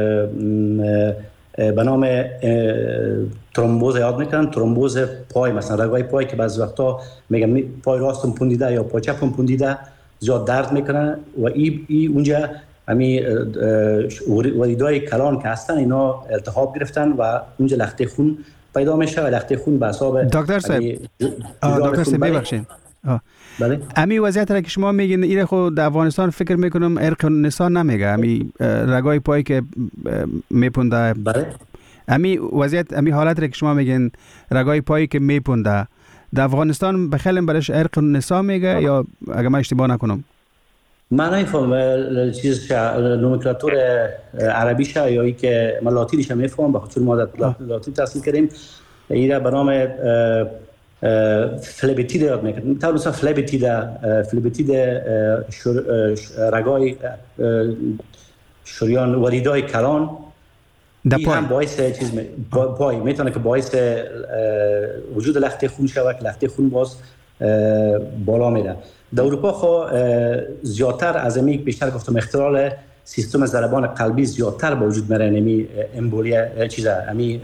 به نام ترومبوز یاد میکنن، ترومبوز پای، مثلا رگای پای که بعضی وقتا میگم پای راستم پوندیده یا پای چپم پوندیده زیاد درد میکنن و این ای اونجا همین وریدای کلان که هستن اینا التهاب گرفتن و اونجا لخته خون پیدا میشه و لخته خون به حساب دکتر صاحب دکتر صاحب ببخشید. بله امی وضعیت را که شما میگین ایره خود در افغانستان فکر میکنم ارق نسا نمیگه، امی رگای پای که میپونده. بله امی وضعیت امی حالت را که شما میگین رگای پای که میپونده در افغانستان بخیلم برش ارق نسا میگه یا اگه من اشتباه نکنم؟ من نمیفهم چیز نومنکلاتور عربیش یا ای که من لاتینیش هم میفهم، بخاطر ما در لاتین تحصیل کردیم. ایره به نام فلبتید یاد میکنه. تا مثلا فلبتید فلبتید رگای شریان وریدای کلان این هم باعث چیز می پای میتونه که باعث وجود لخته خون شود که لخته خون باز بالا میره. در اروپا خو زیادتر از امی بیشتر گفتم اختلال سیستم ضربان قلبی زیادتر با وجود میره. امی امبولیا چیزا امی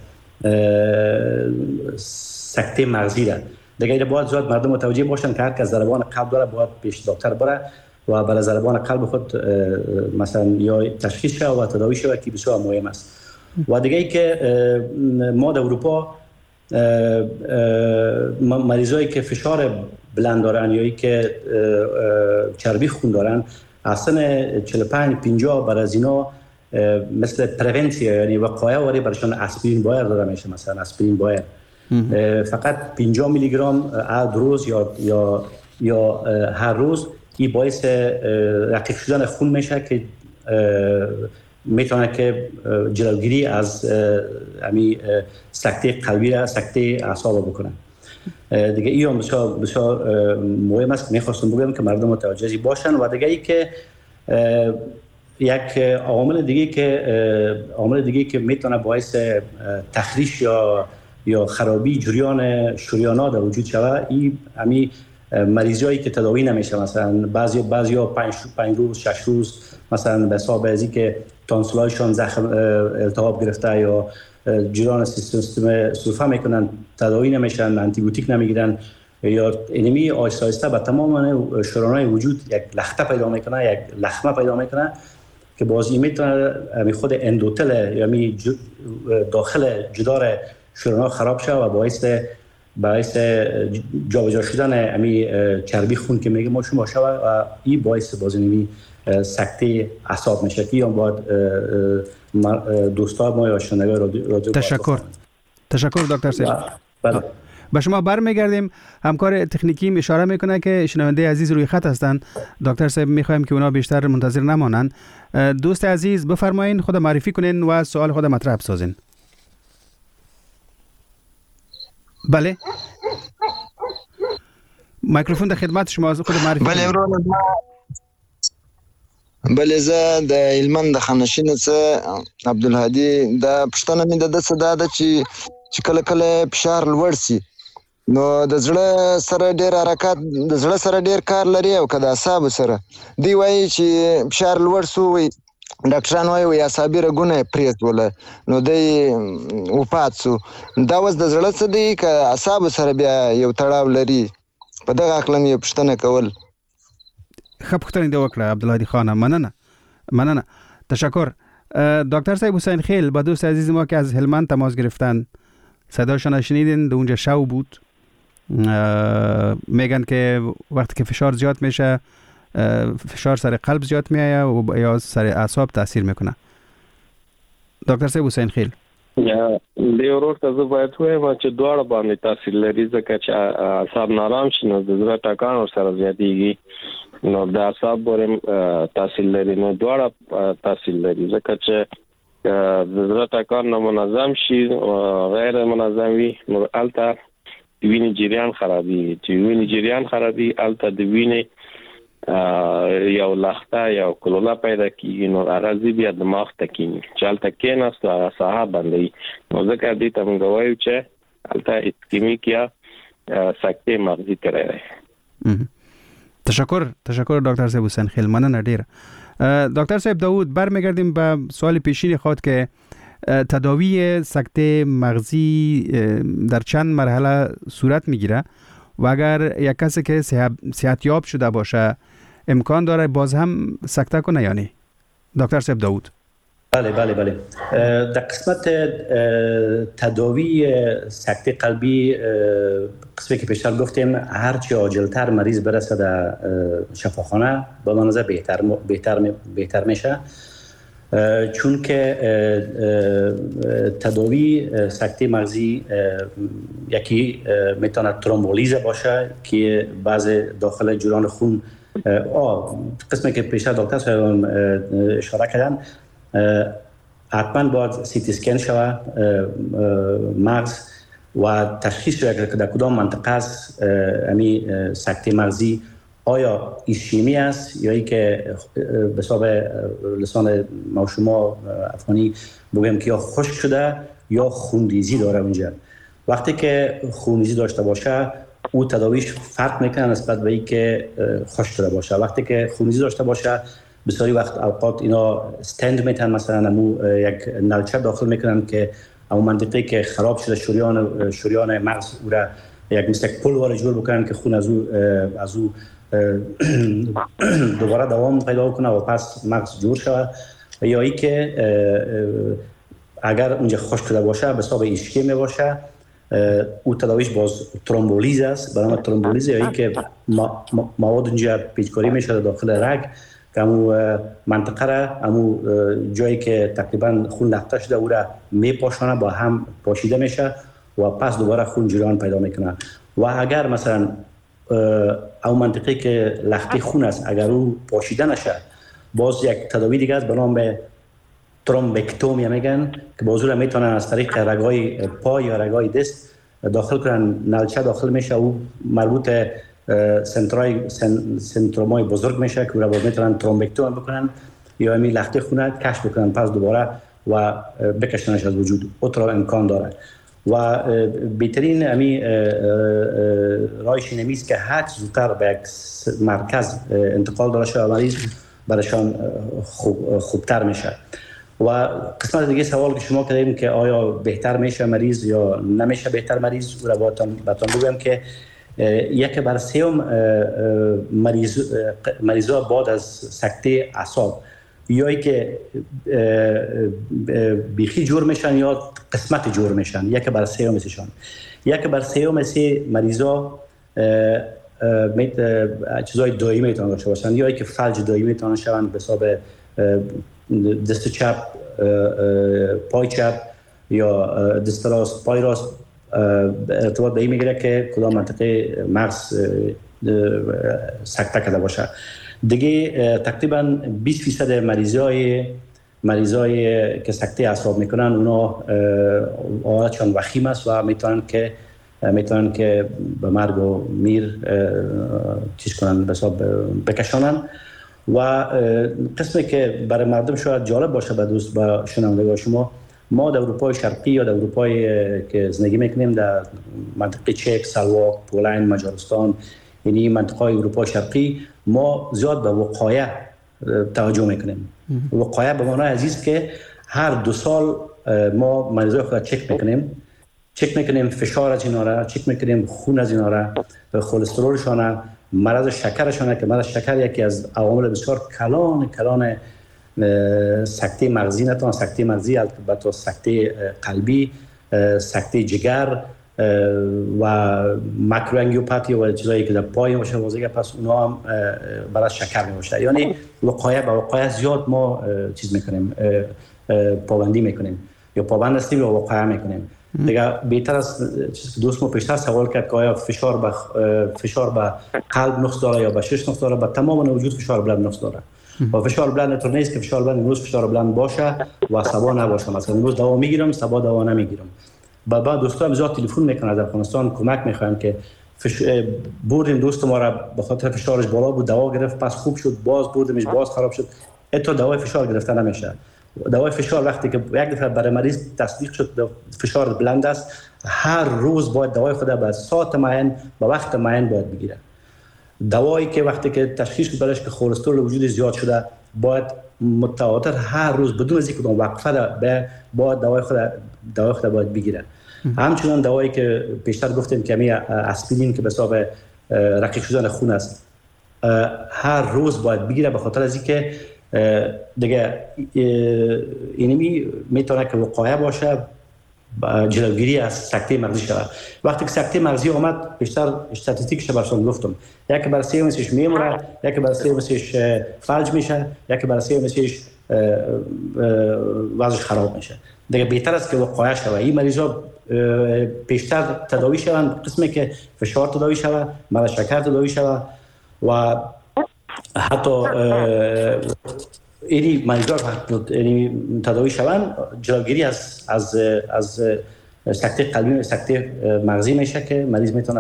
سکته مغزی را دیگه باید زیاد مردم متوجه باشن که هر کس ضربان قلب داره باید پیش دکتر بره و برای ضربان قلب خود مثلا یا تشخیص شود و تداوی شود که بسیار مهم است. و دیگه ای که ما در اروپا مریضایی که فشار بلند دارن یا ای که چربی خون دارن از سن چهل و پنج پنجاه برای از اینا مثل پرونسیا یعنی وقایع وری برشان اسپرین بایر داده میشه. مثلا اسپرین بایر فقط پنجاه میلی گرم هر روز یا یا یا هر روز این باعث رقیق شدن خون میشه که میتونه که جلوگیری از امی سکته قلبی را سکته اعصاب بکنه. دیگه این هم بسیار بسیار مهم است. میخواستم بگم که مردم متوجه باشن. و دیگه ای که یک عامل دیگه که عامل دیگه که میتونه باعث تخریش یا یا خرابی جریان شریانا در وجود شود این امی مریضایی که تداوی نمیشه. مثلا بعضی بعضیا پنج پنج روز شش روز مثلا به حساب ازی که تانسولایشون زخم التهاب گرفته یا جریان سیستم سرفه میکنن تداوی نمیشن، آنتی بیوتیک نمیگیرن یا اینمی آهسته آهسته به تمام شریانای وجود یک لخته پیدا میکنه، یک لخمه پیدا میکنه که بازی میتونه خود اندوتل یا داخل جدار شریان خراب شه و باعث باعث جابجا شدن امی چربی خون که میگه ما شما باشه و این باعث بازنمی سکته اعصاب میشه که یا باید دوستان ما یا شنونده رادیو تشکر تشکر دکتر سید. بله به شما برمیگردیم. همکار تکنیکی اشاره میکنه که شنونده عزیز روی خط هستند. دکتر صاحب میخوایم که اونا بیشتر منتظر نمانند. دوست عزیز بفرمایین، خود معرفی کنین و سوال خود مطرح بسازین. بله میکروفون در خدمت شما، خود معرفی بله ورونه بله زه د هلمند د خانشین څخه عبدالهادي د پښتنه مې د دسه دا د چې چې کله کله فشار لوړ سي نو د زړه سره ډېر حرکت د زړه سره ډېر کار لري او که د اعصابو سره دی وایي چې فشار لوړ سو وي ډاکټران وایي وایي اعصابي رګونه یې پرېښوله نو دی وفات سو. دا اوس د زړه څه دی که اعصابو سره بیا یو تړاو لري؟ په دغه هکله مې پوښتنه کول. خب پوښتنه دې وکړه عبدالهادي خانه. مننه مننه تشکر. دکتر صاحب حسین خیل با دوست عزیز ما که از هلمند تماس گرفتن صداشون شنیدین، در اونجا شو بود. میگن که وقتی که فشار زیاد میشه فشار سر قلب زیاد میایه و یا سر اعصاب تاثیر میکنه. دکتر صاحب حسین خیل یا دی ورور ته زه باید وایم چې دواړه باندې تاثیر لري ځکه چې اعصاب نارام شي نو د زړه ټکان ورسره زیاتېږي نو د اعصاب پورې تاثیر لري نو دواړه تاثیر لري ځکه چې د زړه ټکان نه منظم شي او غیر منظم وي نو الته د وینې جریان خرابېږي. چې وینې جریان خرابي الته د وینې یو لخته یا کلوله پیدا کیږي نو راځي بیا دماغ ته کینی چې الته کېناست هغه ساحه بندوي نو ځکه دې ته موږ وایو چې الته اسکیمیک یا سکته مغزی کړی. تشکر تشکر دکتر صاحب حسین خیل، مننه ډیر. دکتر صاحب داوود برمیگردیم به سوال پیشین خود که تداوی سکته مغزی در چند مرحله صورت میگیره و اگر یک کسی که صحتیاب شده باشه امکان داره باز هم سکته کنه یا نه؟ دکتر صاحب داوود. بله بله بله. در قسمت تداوی سکته قلبی قسمی که پیشتر گفتیم هرچی عاجلتر مریض برسه در شفاخانه به منظر بهتر بهتر بهتر میشه چون که تداوی سکته مغزی یکی میتونه ترومبولیز باشه که بعض داخل جریان خون آه قسمی که پیشتر دکتر صاحب اشاره کردن حتما باید سی تی اسکن شود مغز و تشخیص شده که در کدام منطقه است امی سکته مغزی، آیا ایشیمی است یا ای که به حساب لسان ما شما افغانی بگیم که یا خشک شده یا خونریزی داره اونجا. وقتی که خونریزی داشته باشه او تداویش فرق میکنه نسبت به این که خشک شده باشه. وقتی که خونریزی داشته باشه بسیاری وقت اوقات اینا استند میتن، مثلا امو یک نلچه داخل میکنن که امو منطقه که خراب شده شریان شریان مغز او را یک مثل یک پل وارد جور بکنن که خون از او از او دوباره دوام پیدا کنه و پس مغز جور شود. یا ای که اگر اونجا خشک شده باشه به حساب ایشکی می باشه، او تداویش باز ترومبولیز است، برای ترومبولیز یا ای که مواد اونجا پیچکاری میشه داخل رگ که امو منطقه را، امو جایی که تقریبا خون لخته شده او را میپاشانه، با هم پاشیده میشه و پس دوباره خون جریان پیدا میکنه. و اگر مثلا او منطقه که لخته خون است اگر او پاشیده نشه، باز یک تداوی دیگه است به نام ترومبکتومی میگن که باز را میتونن از طریق رگای پای یا رگای دست داخل کنن، نلچه داخل میشه او مربوط سنترای سنترومای بزرگ میشه که او را باز میتونن ترومبکتوم بکنن یا امی لخته خون کشف بکنن پس دوباره و بکشنش از وجود. اوترا امکان داره و بهترین امی رایش نمیست که هر زودتر به یک مرکز انتقال داره شده مریض برایشان خوب خوبتر میشه. و قسمت دیگه سوال که شما کردیم که آیا بهتر میشه مریض یا نمیشه بهتر مریض، او را باتون باتون بگم که یک بر سوم مریض مریضا بعد از سکته اعصاب یا ای که بیخی جور میشن یا قسمت جور میشن، یک بر سوم میشن. یک بر سوم سی مریضا چیزای دائمی میتونن داشته باشن یا ای که فلج دائمی میتونن شون به حساب دست چپ، پای چپ یا دست راست، پای راست ارتباط به این میگیره که کدام منطقه مغز سکته کرده باشه. دیگه تقریبا بیست فیصد مریضای مریضای که سکته اعصاب میکنن اونا حالتشان وخیم است و میتونن که میتونن که به مرگ و میر چیز کنن، به حساب بکشانن. و قسمی که برای مردم شاید جالب باشه به دوست با شنوندگان شما، ما در اروپای شرقی یا در اروپای که زندگی میکنیم در منطقه چک، سلواک، پولند، مجارستان، یعنی منطقه اروپای شرقی ما زیاد به وقایع توجه میکنیم. وقایع به معنای عزیز که هر دو سال ما مریضای خود چک میکنیم چک میکنیم فشار از اینا را، چک میکنیم خون از اینا را، کلسترولشان، مرض شکرشان که مرض شکر یکی از عوامل بسیار کلان کلان سکته مغزی، نه تنها سکته مغزی البته سکته قلبی، سکته جگر و ماکروانژیوپاتی و چیزایی که در پای باشه وازگه، پس اونا هم برای شکر میباشه. یعنی وقایع با وقایع زیاد ما چیز میکنیم، پابندی میکنیم یا پابند هستیم یا وقایع میکنیم. دیگه بهتر از چیزی که دوست ما پیشتر سوال کرد که آیا فشار به فشار به قلب نقص داره یا به شش نقص داره، به تمام وجود فشار بلند نقص داره. و فشار بلند نطور نیست که فشار بلند امروز فشار بلند باشه و صبا نباشه. مثلا امروز دوا میگیرم صبا دوا نمیگیرم. بعد دوستان زیاد تلفن میکنن از افغانستان کمک میخوان که فش... بردیم دوست ما را به خاطر فشارش بالا بود دوا گرفت پس خوب شد، باز بردیمش باز خراب شد. حتی دوای فشار گرفته نمیشه. دوای فشار وقتی که یک دفعه برای مریض تصدیق شد فشار بلند است، هر روز باید دوای خود به ساعت معین به وقت معین باید بگیره. دوایی که وقتی که تشخیص شد برایش که کلسترول وجود زیاد شده باید متواتر هر روز بدون از اینکه وقفه به باید دوای خود دوای خود باید بگیره. همچنین دوایی که پیشتر گفتیم که می اسپرین که به حساب رقیق شدن خون است هر روز باید بگیره، به خاطر از اینکه دیگه اینمی میتونه که وقایع باشه جلوگیری از سکته مغزی شود. وقتی که سکته مغزی آمد بیشتر استاتستیکش براتون گفتم، یک بر سه مسیش میمونه، یک بر سه مسیش فلج میشه، یک بر سه مسیش وضعش خراب میشه. دیگه بهتر است که وقایع شود. این مریضا بیشتر تداوی شوند، قسمی که فشار تداوی شود، مرض شکر تداوی شود و حتی اینی مریضا یعنی تداوی شوند جلوگیری از از از سکته قلبی سکته مغزی میشه که مریض میتونه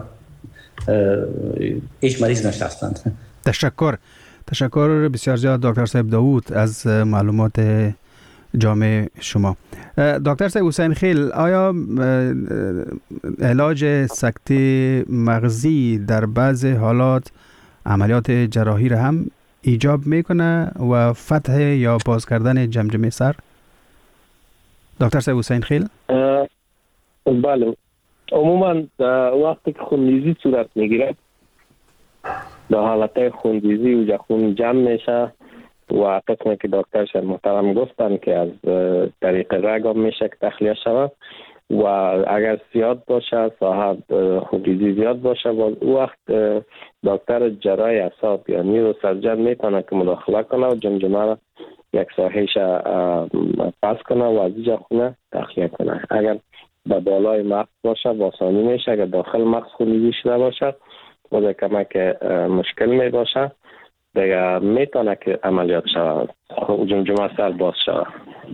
هیچ مریض نشه اصلا. تشکر تشکر بسیار زیاد دکتر صاحب داوود از معلومات جامع شما. دکتر صاحب حسین خیل، آیا علاج سکته مغزی در بعض حالات عملیات جراحی را هم ایجاب میکنه و فتح یا باز کردن جمجمه سر؟ دکتر صاحب حسین خیل؟ بله، عموما وقتی که خونریزی صورت میگیره، در حالت خونریزی و خون جمع میشه و قسمی که دکتر شد محترم گفتن که از طریق رگ هم میشه که تخلیه شود و اگر زیاد باشه، صاحب خونریزی زیاد باشه، و وقت دکتر جراح اعصاب یا نیوروسرجن میتونه که مداخله کنه و جمجمه را یک ساحهش پس کنه و از اینجا خونه تخلیه کنه. اگر به بالای مغز باشه آسانی میشه، اگر داخل مغز خونریزی شده باشه و کمک مشکل می باشه دیگه میتونه که عملیات شود، جمجمه سر باز شود.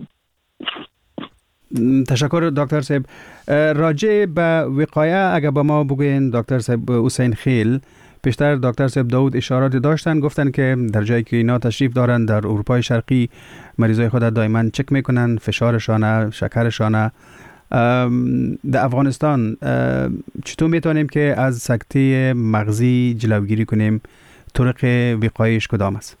تشکر دکتر صاحب. راجع به وقایه اگر با ما بگوین دکتر صاحب حسین خیل، پیشتر دکتر صاحب داوود اشارات داشتن، گفتن که در جایی که اینا تشریف دارن در اروپای شرقی مریضای خود دائما چک میکنن فشارشان، شکرشان. در افغانستان چطور میتونیم که از سکته مغزی جلوگیری کنیم؟ طرق وقایش کدام است؟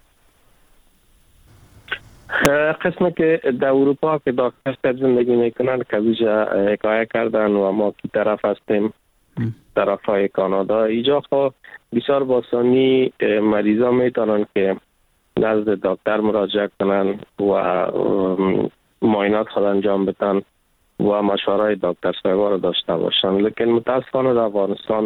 قسمی که در اروپا که دکتر صاحب زندگی میکنن کبیجا حکایه کردن و ما کی طرف هستیم، طرف های کانادا، اینجا خب بسیار باسانی مریضا میتونن که نزد دکتر مراجعه کنن و معاینات خود انجام بدن و مشوره دکتر صاحب را داشته باشن. لیکن متاسفانه در افغانستان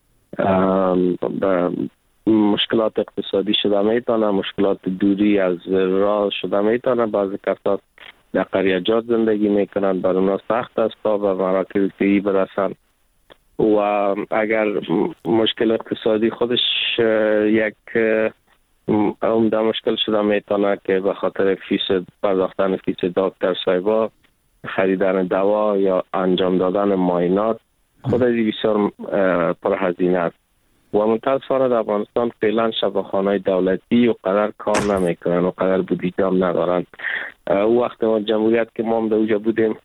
مشکلات اقتصادی شده میتونه، مشکلات دوری از راه شده میتونه، بعضی کسات در قریجات زندگی میکنن، برای اونا سخت است تا به مراکز طبی برسن و اگر مشکل اقتصادی خودش یک عمده مشکل شده میتونه که به خاطر فیس پرداختن فیس دکتر صاحب، خریدن دوا یا انجام دادن معاینات خود بسیار پرهزینه است و متاسفانه در افغانستان فعلا شفاخانه‌های دولتی و قدر کار نمیکنن و قدر بودجه هم ندارن. او وقت ما جمهوریت که ما هم در اوجا بودیم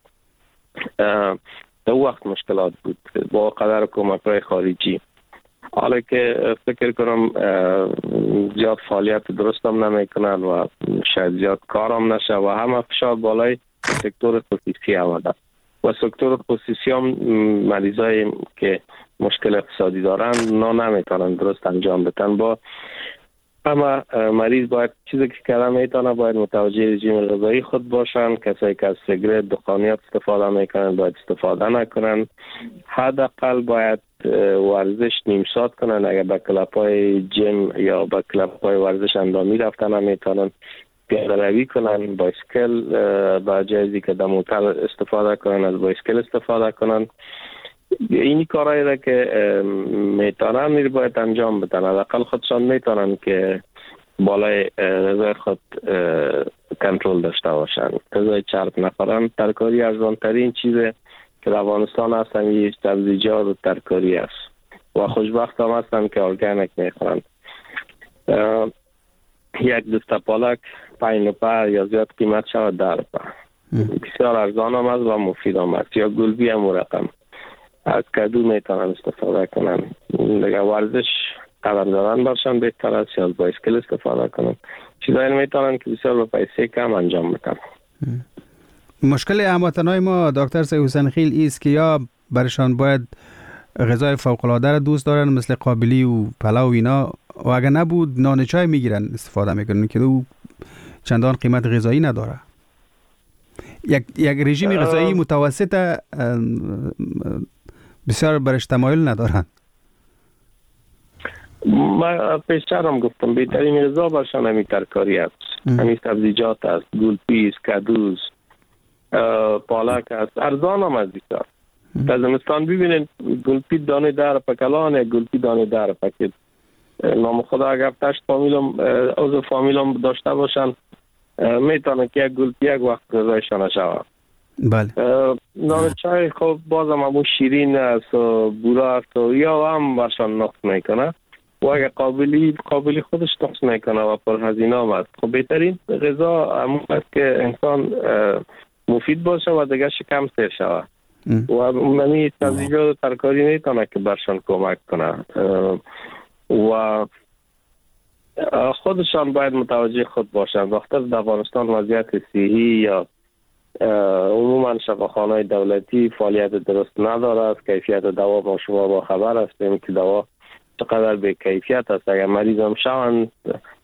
در وقت مشکلات بود با قدر کمک‌های خارجی. حالا که فکر کنم زیاد فعالیت درست هم نمیکنن و شاید زیاد کار هم نشه و همه فشار بالای سکتور خصوصی آمده و سکتور خصوصی هم مریضای که مشکل اقتصادی دارن نا نمیتونن درست انجام بدن. با اما مریض باید چیزی که کردن میتونه باید متوجه رژیم غذایی خود باشن. کسایی که از سیگرت دخانیات استفاده میکنن باید استفاده نکنن. حداقل باید ورزش نیم ساعت کنن. اگر به کلب‌های جیم یا به کلب‌های ورزش اندامی رفتن نمیتونن، پیاده روی کنن، بایسکل با جایزی که در موتر استفاده کنن از بایسکل استفاده کنن. اینی کارهایی را که میتونن میره باید انجام بدن. حداقل خودشان میتونن که بالای غذای خود کنترل داشته باشن، غذای چرب نخورن. ترکاری ارزان ترین چیزه که در افغانستان هستن یه سبزیجات و ترکاری است و خوشبخت هم هستن که ارگانیک میخورن. یک دسته پالک پنج روپه یا زیاد قیمت شود ده روپه، بسیار ارزان هم است و مفید هم است. یا گلبی هم رقم از کدو میتونن استفاده کنن. دیگه ورزش قدم زدن باشن بهتر است یا از بایسکل استفاده کنن. چیزایی میتونن که بسیار با پیسه کم انجام بدن. مشکل هموطنای ما دکتر صاحب حسین خیل است که یا برشان باید غذای فوق العاده را دوست دارن مثل قابلی و پلو و اینا و اگر نبود نان چای میگیرن استفاده میکنن که او چندان قیمت غذایی نداره. یک یک رژیم غذایی متوسط بسیار برش تمایل ندارن. ما پیشتر هم گفتم بهترین غذا برشان همین ترکاری است، همین سبزیجات است، گلپیز، کدوز، پالک است، ارزان هم از بسیار. در زمستان ببینید گلپی دانه در پکلان، گلپی دانه در پکت نام خدا اگر تشت فامیلم عضو فامیلم داشته باشن میتونه که یک گلپی یک وقت غذایشان شود بله. نان چای خب بازم همون شیرین است و بورا است و یا هم برشان نقص میکنه و اگه قابلی قابلی خودش نقص میکنه و پرهزینه هم است. خب بهترین غذا همون است که انسان مفید باشه و دیگه شکم سیر شود و منی سبزیجات و ترکاری نیتونه که برشان کمک کنه و خودشان باید متوجه خود باشند. وقتی در افغانستان وضعیت صحی یا عموما شفاخانه دولتی فعالیت درست نداره، کیفیت دوا ما شما با خبر هستیم که دوا چقدر به کیفیت است. اگر مریض هم شوند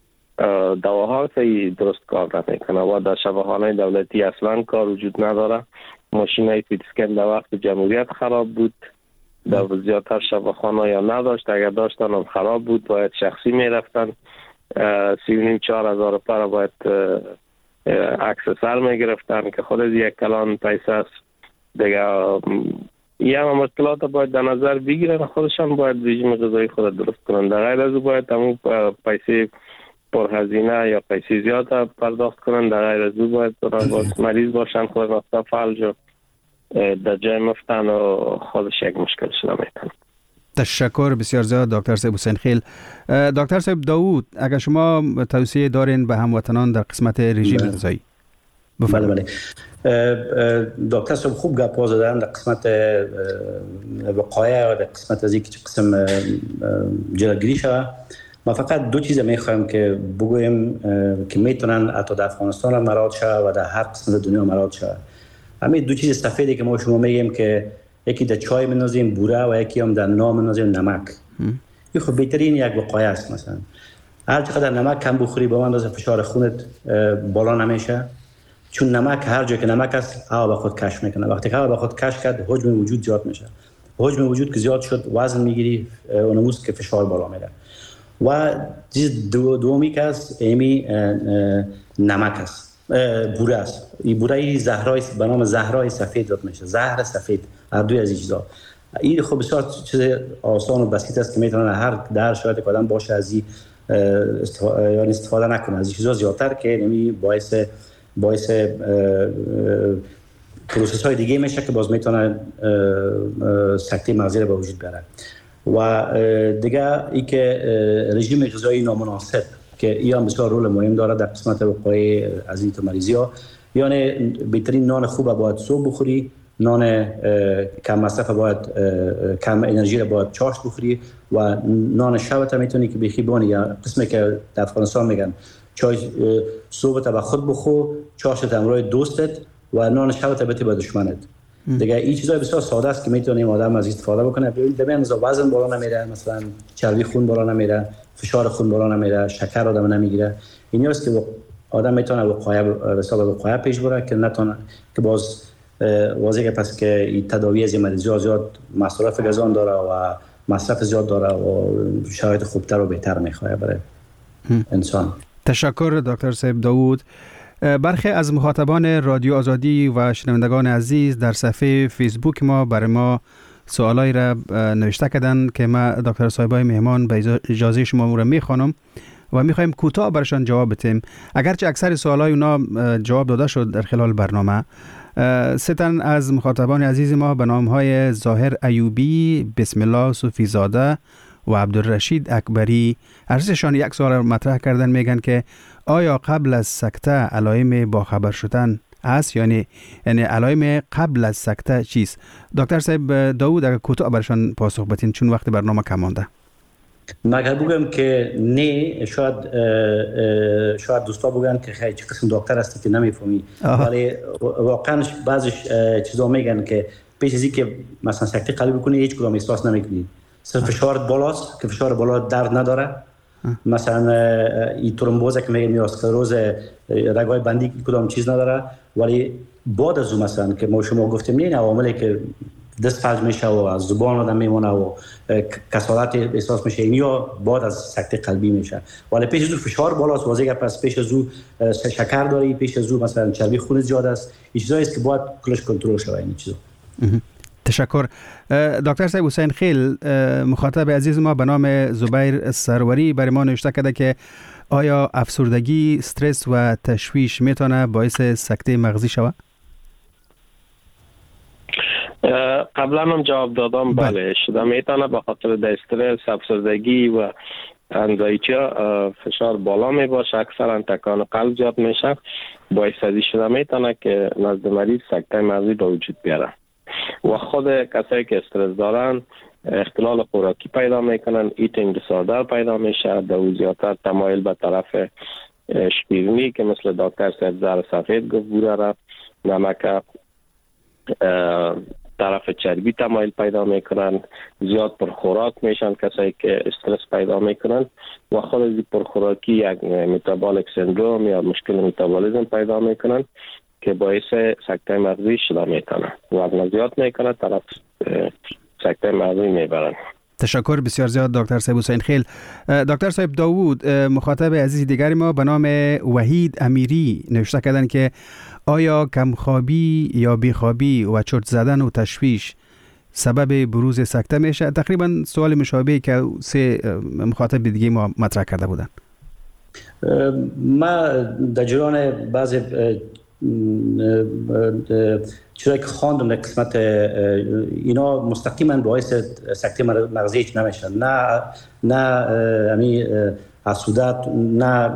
دواها صحیح درست کار نمیکنه و در شفاخانه دولتی اصلا کار وجود نداره. ماشین های سیتی اسکن در وقت جمهوریت خراب بود، در زیادتر شفاخانه یا نداشت، اگر داشتن هم خراب بود، باید شخصی میرفتن سی و نیم چهار هزار پر باید عکس سر میگرفتن که خود یک کلان پیسه است دیگه. یه هم مشکلات باید در نظر بگیرن، خودشان باید رژیم غذایی خود درست کنن. در غیر از او باید همون پیسه پرهزینه یا پیسه زیاد پرداخت کنن. در غیر از او باید مریض باشن خود نفتا فلج و در جای مفتن و خودش یک مشکل شده میتن. تشکر بسیار زیاد دکتر صاحب حسین خیل. دکتر صاحب داوود، اگر شما توصیه دارین به هموطنان در قسمت رژیم غذایی بفرمایید. دکتر صاحب خوب گپ زدن در قسمت وقایع و در قسمت از اینکه قسم جلوگیری شود. ما فقط دو چیز میخوایم که بگویم که میتونن حتی در افغانستان هم مراد شود و در هر قسمت دنیا مراد شود. همین دو چیز سفیدی که ما شما میگیم که یکی در چای می‌نازیم بوره و یکی هم در نان می‌نازیم نمک. این خب بهترین یک وقایع است. مثلا هر چقدر نمک کم بخوری به اندازه فشار خونت بالا نمیشه، چون نمک هر جا که نمک است هوا به خود کش میکنه. وقتی هوا به خود کش کرد حجم وجود زیاد میشه. حجم وجود که زیاد شد وزن میگیری اون روز که فشار بالا میره. و چیز دو دومی که است ایمی نمک است، بوره است. این بوره ای زهرای به نام زهرای سفید ذات میشه، زهر سفید. هر دوی از این چیزا این خب بسیار چیز آسان و بسیط است که میتونه هر در شاید که آدم باشه از این استفاده یعنی استفاده نکنه از این چیزا زیادتر که نمی باعث باعث پروسس های دیگه میشه که باز میتونه سکته مغزی رو به وجود بیاره. و دیگه ای که رژیم غذایی نامناسب که این هم بسیار رول مهم داره در قسمت وقایع از این مریضی ها. یعنی بهترین نان خوب باید صبح بخوری، نان کم مصرف باید کم انرژی رو باید چاشت بخوری و نان شب تا میتونی که بخی بانی یا قسمی که در افغانستان میگن چای صبح تا به خود بخور، چاشت همراه دوستت و نان شب تا بتی با دشمنت. دیگه این چیزای بسیار ساده است که میتونیم آدم از استفاده بکنه. به اندازه وزن بالا نمیره، مثلا چربی خون بالا نمیره، فشار خون بالا نمیره، شکر آدم نمیگیره. این است که آدم میتونه وقایع به حساب وقایع پیش بره که نتونه که باز واضحه پس که این تداوی از این مریضی زیاد مصرف غذا داره و مصرف زیاد داره و شرایط خوبتر و بهتر میخواه برای انسان. تشکر دکتر صاحب داوود. برخی از مخاطبان رادیو آزادی و شنوندگان عزیز در صفحه فیسبوک ما برای ما سوالایی را نوشته کردن که ما دکتر صاحبای مهمان به اجازه شما را میخوانم و میخوایم کوتاه برشان جواب بدیم. اگرچه اکثر سوالای اونا جواب داده شد در خلال برنامه. سه تن از مخاطبان عزیز ما به نامهای ظاهر ایوبی، بسم الله صوفی زاده و عبدالرشید اکبری ارزششان یک سوال مطرح کردن. میگن که آیا قبل از سکته علائم با خبر شدن است؟ یعنی یعنی علائم قبل از سکته چیست؟ دکتر صاحب داوود اگر کوتاه برشان پاسخ بدین چون وقت برنامه کم مانده. مگر بگم که نه، شاید شاید دوستا بگن که خیلی چه قسم دکتر هستی که نمیفهمی، ولی واقعا بعضیش چیزا میگن که پیش از اینکه مثلا سکته قلبی بکنی هیچ کدام احساس نمیکنی، صرف فشارت بالاست که فشار بالا درد نداره. مثلا این ترومبوز که میگن یا اسکلروز رگای بندی کدام چیز نداره، ولی بعد از اون مثلا که ما شما گفتیم نه عواملی که دست فلج میشه و از زبان آدم میمونه و کسالت احساس میشه یا بعد از سکته قلبی میشه. ولی پیش از اون فشار بالاست، واضحه پس پیش از اون شکر داری، پیش از اون مثلا چربی خون زیاد است. این چیزایی است که باید کلش کنترل شه. این چیزا. تشکر. دکتر صاحب حسین خیل، مخاطب عزیز ما به نام زبیر سروری برای ما نوشته کرده که آیا افسردگی، استرس و تشویش میتونه باعث سکته مغزی شود؟ قبلا هم جواب دادم بله شده میتونه به خاطر د استرس، افسردگی و انزایتی فشار بالا می باشه، اکثرا تکان قلب زیاد میشه، باعث ازی شده میتونه که نزد مریض سکته مغزی به وجود بیاره. و خود کسایی که استرس دارن اختلال خوراکی پیدا میکنن، ایتینگ دیساردر پیدا میشه، در زیادتر تمایل به طرف شیرینی که مثل دکتر صاحب زهر سفید گفت بوده رفت، نمک، طرف چربی تمایل پیدا میکنن، زیاد پرخوراک میشن کسایی که استرس پیدا میکنن و خود از پرخوراکی یک متابولیک سندروم یا مشکل متابولیزم پیدا میکنن که باعث سکته مغزی شده میتونه و زیاد میکنه طرف سکته مغزی میبرن. تشکر بسیار زیاد دکتر صاحب حسین خیل. دکتر صاحب داوود، مخاطب عزیز دیگری ما به نام وحید امیری نوشته کردن که آیا کمخوابی یا بیخوابی و چرت زدن و تشویش سبب بروز سکته میشه؟ تقریبا سوال مشابهی که سه مخاطب دیگه ما مطرح کرده بودن. ما در جریان بعضی چرا که خواندم در قسمت اینا مستقیما باعث سکته مغزی نمیشن، نه نه امی حسودت، نه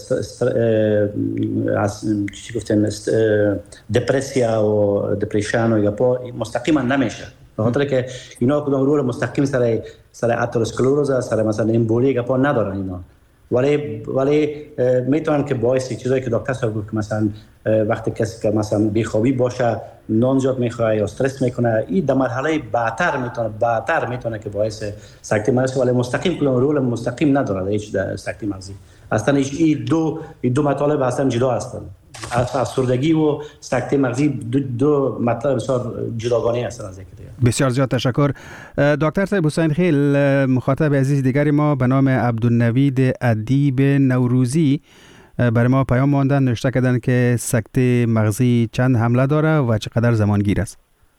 چی گفتن دپرسیا و دپریشن و یا مستقیما نمیشه، به خاطر که اینا کدام رول مستقیم سر سر اتروسکلروز سر مثلا امبولی گپا ندارن اینا، ولی ولی میتونن که باعث چیزایی که دکتر صاحب گفت که مثلا وقتی کسی که مثلا بیخوابی باشه، نان زیاد میخوره یا استرس میکنه، این در مرحله بعدتر میتونه بعدتر میتونه که باعث سکته مغزی، ولی مستقیم کدام رول مستقیم نداره هیچ سکته مغزی. اصلا این دو این دو مطالب اصلا جدا هستن. افسردگی و سکته مغزی دو, دو مطلب بسیار جداگانه هستن از یکدیگر. بسیار زیاد تشکر. دکتر صاحب حسین خیل، مخاطب عزیز دیگری ما به نام عبدالنوید ادیب نوروزی برای ما پیام ماندن، نوشته کردن که سکته مغزی چند حمله داره و چقدر زمانگیر است؟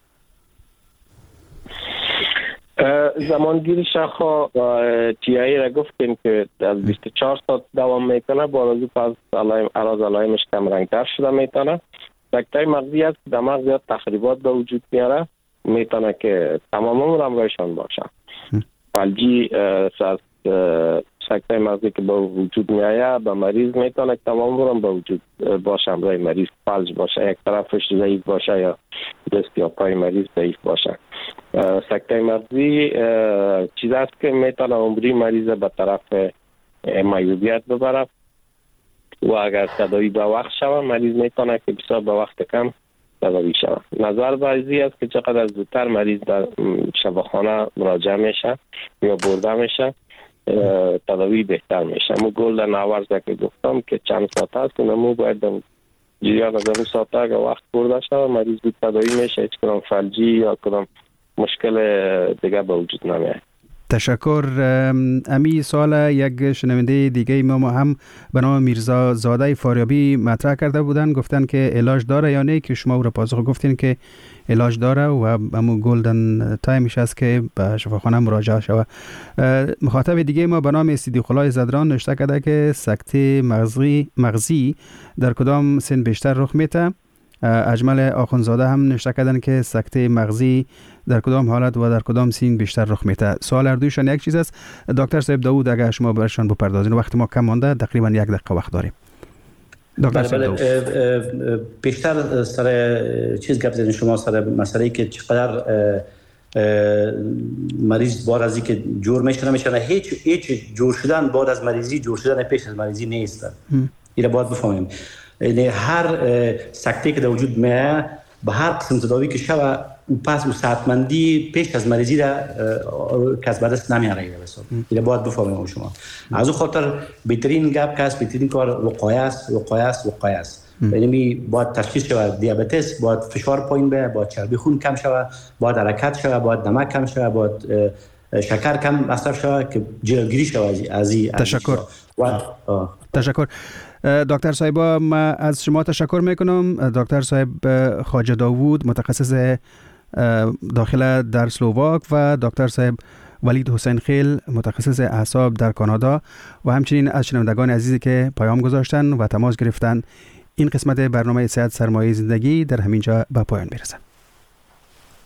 زمانگیریش خو تی آی را گفتیم که از بیست و چهار ساعت دوام میکنه، با روزی پس علاج علائمش کم رنگتر شده میتونه. سکته مغزی است که در مغز زیاد تخریبات به وجود میاره، میتونه که تمام عمر هم روشن باشه. فلجی از سکته مغزی که به وجود میایه به مریض میتونه که تمام عمر هم به وجود باشه، همراه مریض فلج باشه، یک طرفش ضعیف باشه یا دست یا پای مریض ضعیف باشه. سکته مغزی چیز است که میتونه عمری مریض به طرف معیوبیت ببره و اگر تداوی به وقت شوه مریض میتونه که بسیار به وقت کم تداوی شوه. نظر بعضی است که چقدر زودتر مریض در شفاخانه مراجعه میشه یا برده میشه تداوی بهتر میشه. مو گلدن آورز که گفتم که چند ساعت است که نمو باید در جریان از اون ساعت اگر وقت برده شوه مریض زود تداوی میشه، هیچ کدام فلجی یا کدام مشکل دیگه به وجود نمیاد. تشکر. امی سوال یک شنونده دیگه ما هم به نام میرزا زاده فاریابی مطرح کرده بودن، گفتن که علاج داره یا نه، که شما او را پاسخ گفتین که علاج داره و همون گلدن تایمش است که به شفاخانه مراجعه شود. مخاطب دیگه ما به نام صدیق الله زدران نوشته کرده که سکته مغزی مغزی در کدام سن بیشتر رخ میده؟ اجمل آخونزاده هم نوشته کردن که سکته مغزی در کدام حالت و در کدام سین بیشتر رخ میده. سوال هر دویشان یک چیز است. دکتر صاحب داوود اگر شما برشان بپردازین، وقت ما کم مانده، تقریبا یک دقیقه وقت داریم. دکتر صاحب بیشتر سر چیز گپ زدین شما، سر مسئله که چقدر مریض بعد از اینکه جور میشه نمیشه، هیچ هیچ جور شدن بعد از مریضی جور شدن پیش از مریضی نیست. اینو باید بفهمیم. یعنی هر سکته که در وجود میاد به هر قسم تداوی که شوه پس او صحتمندی پیش از مریضی را کسب دست نمیاره. اینو باید بفهمیم شما. از اون خاطر بهترین گپ که است، بهترین کار وقایه است، وقایه است، وقایه است. یعنی باید تشخیص شود دیابتس، باید فشار پایین بره، باید چربی خون کم شود، باید حرکت شود، باید نمک کم شود، باید شکر کم مصرف شود که جلوگیری شود از این. تشکر. تشکر. دکتر صاحب ما از شما تشکر میکنم. دکتر صاحب خواجه داوود متخصص داخله در سلوواک و دکتر صاحب ولید حسین خیل متخصص اعصاب در کانادا و همچنین از شنوندگان عزیزی که پیام گذاشتن و تماس گرفتن. این قسمت برنامه صحت سرمایه زندگی در همینجا به پایان میرسد.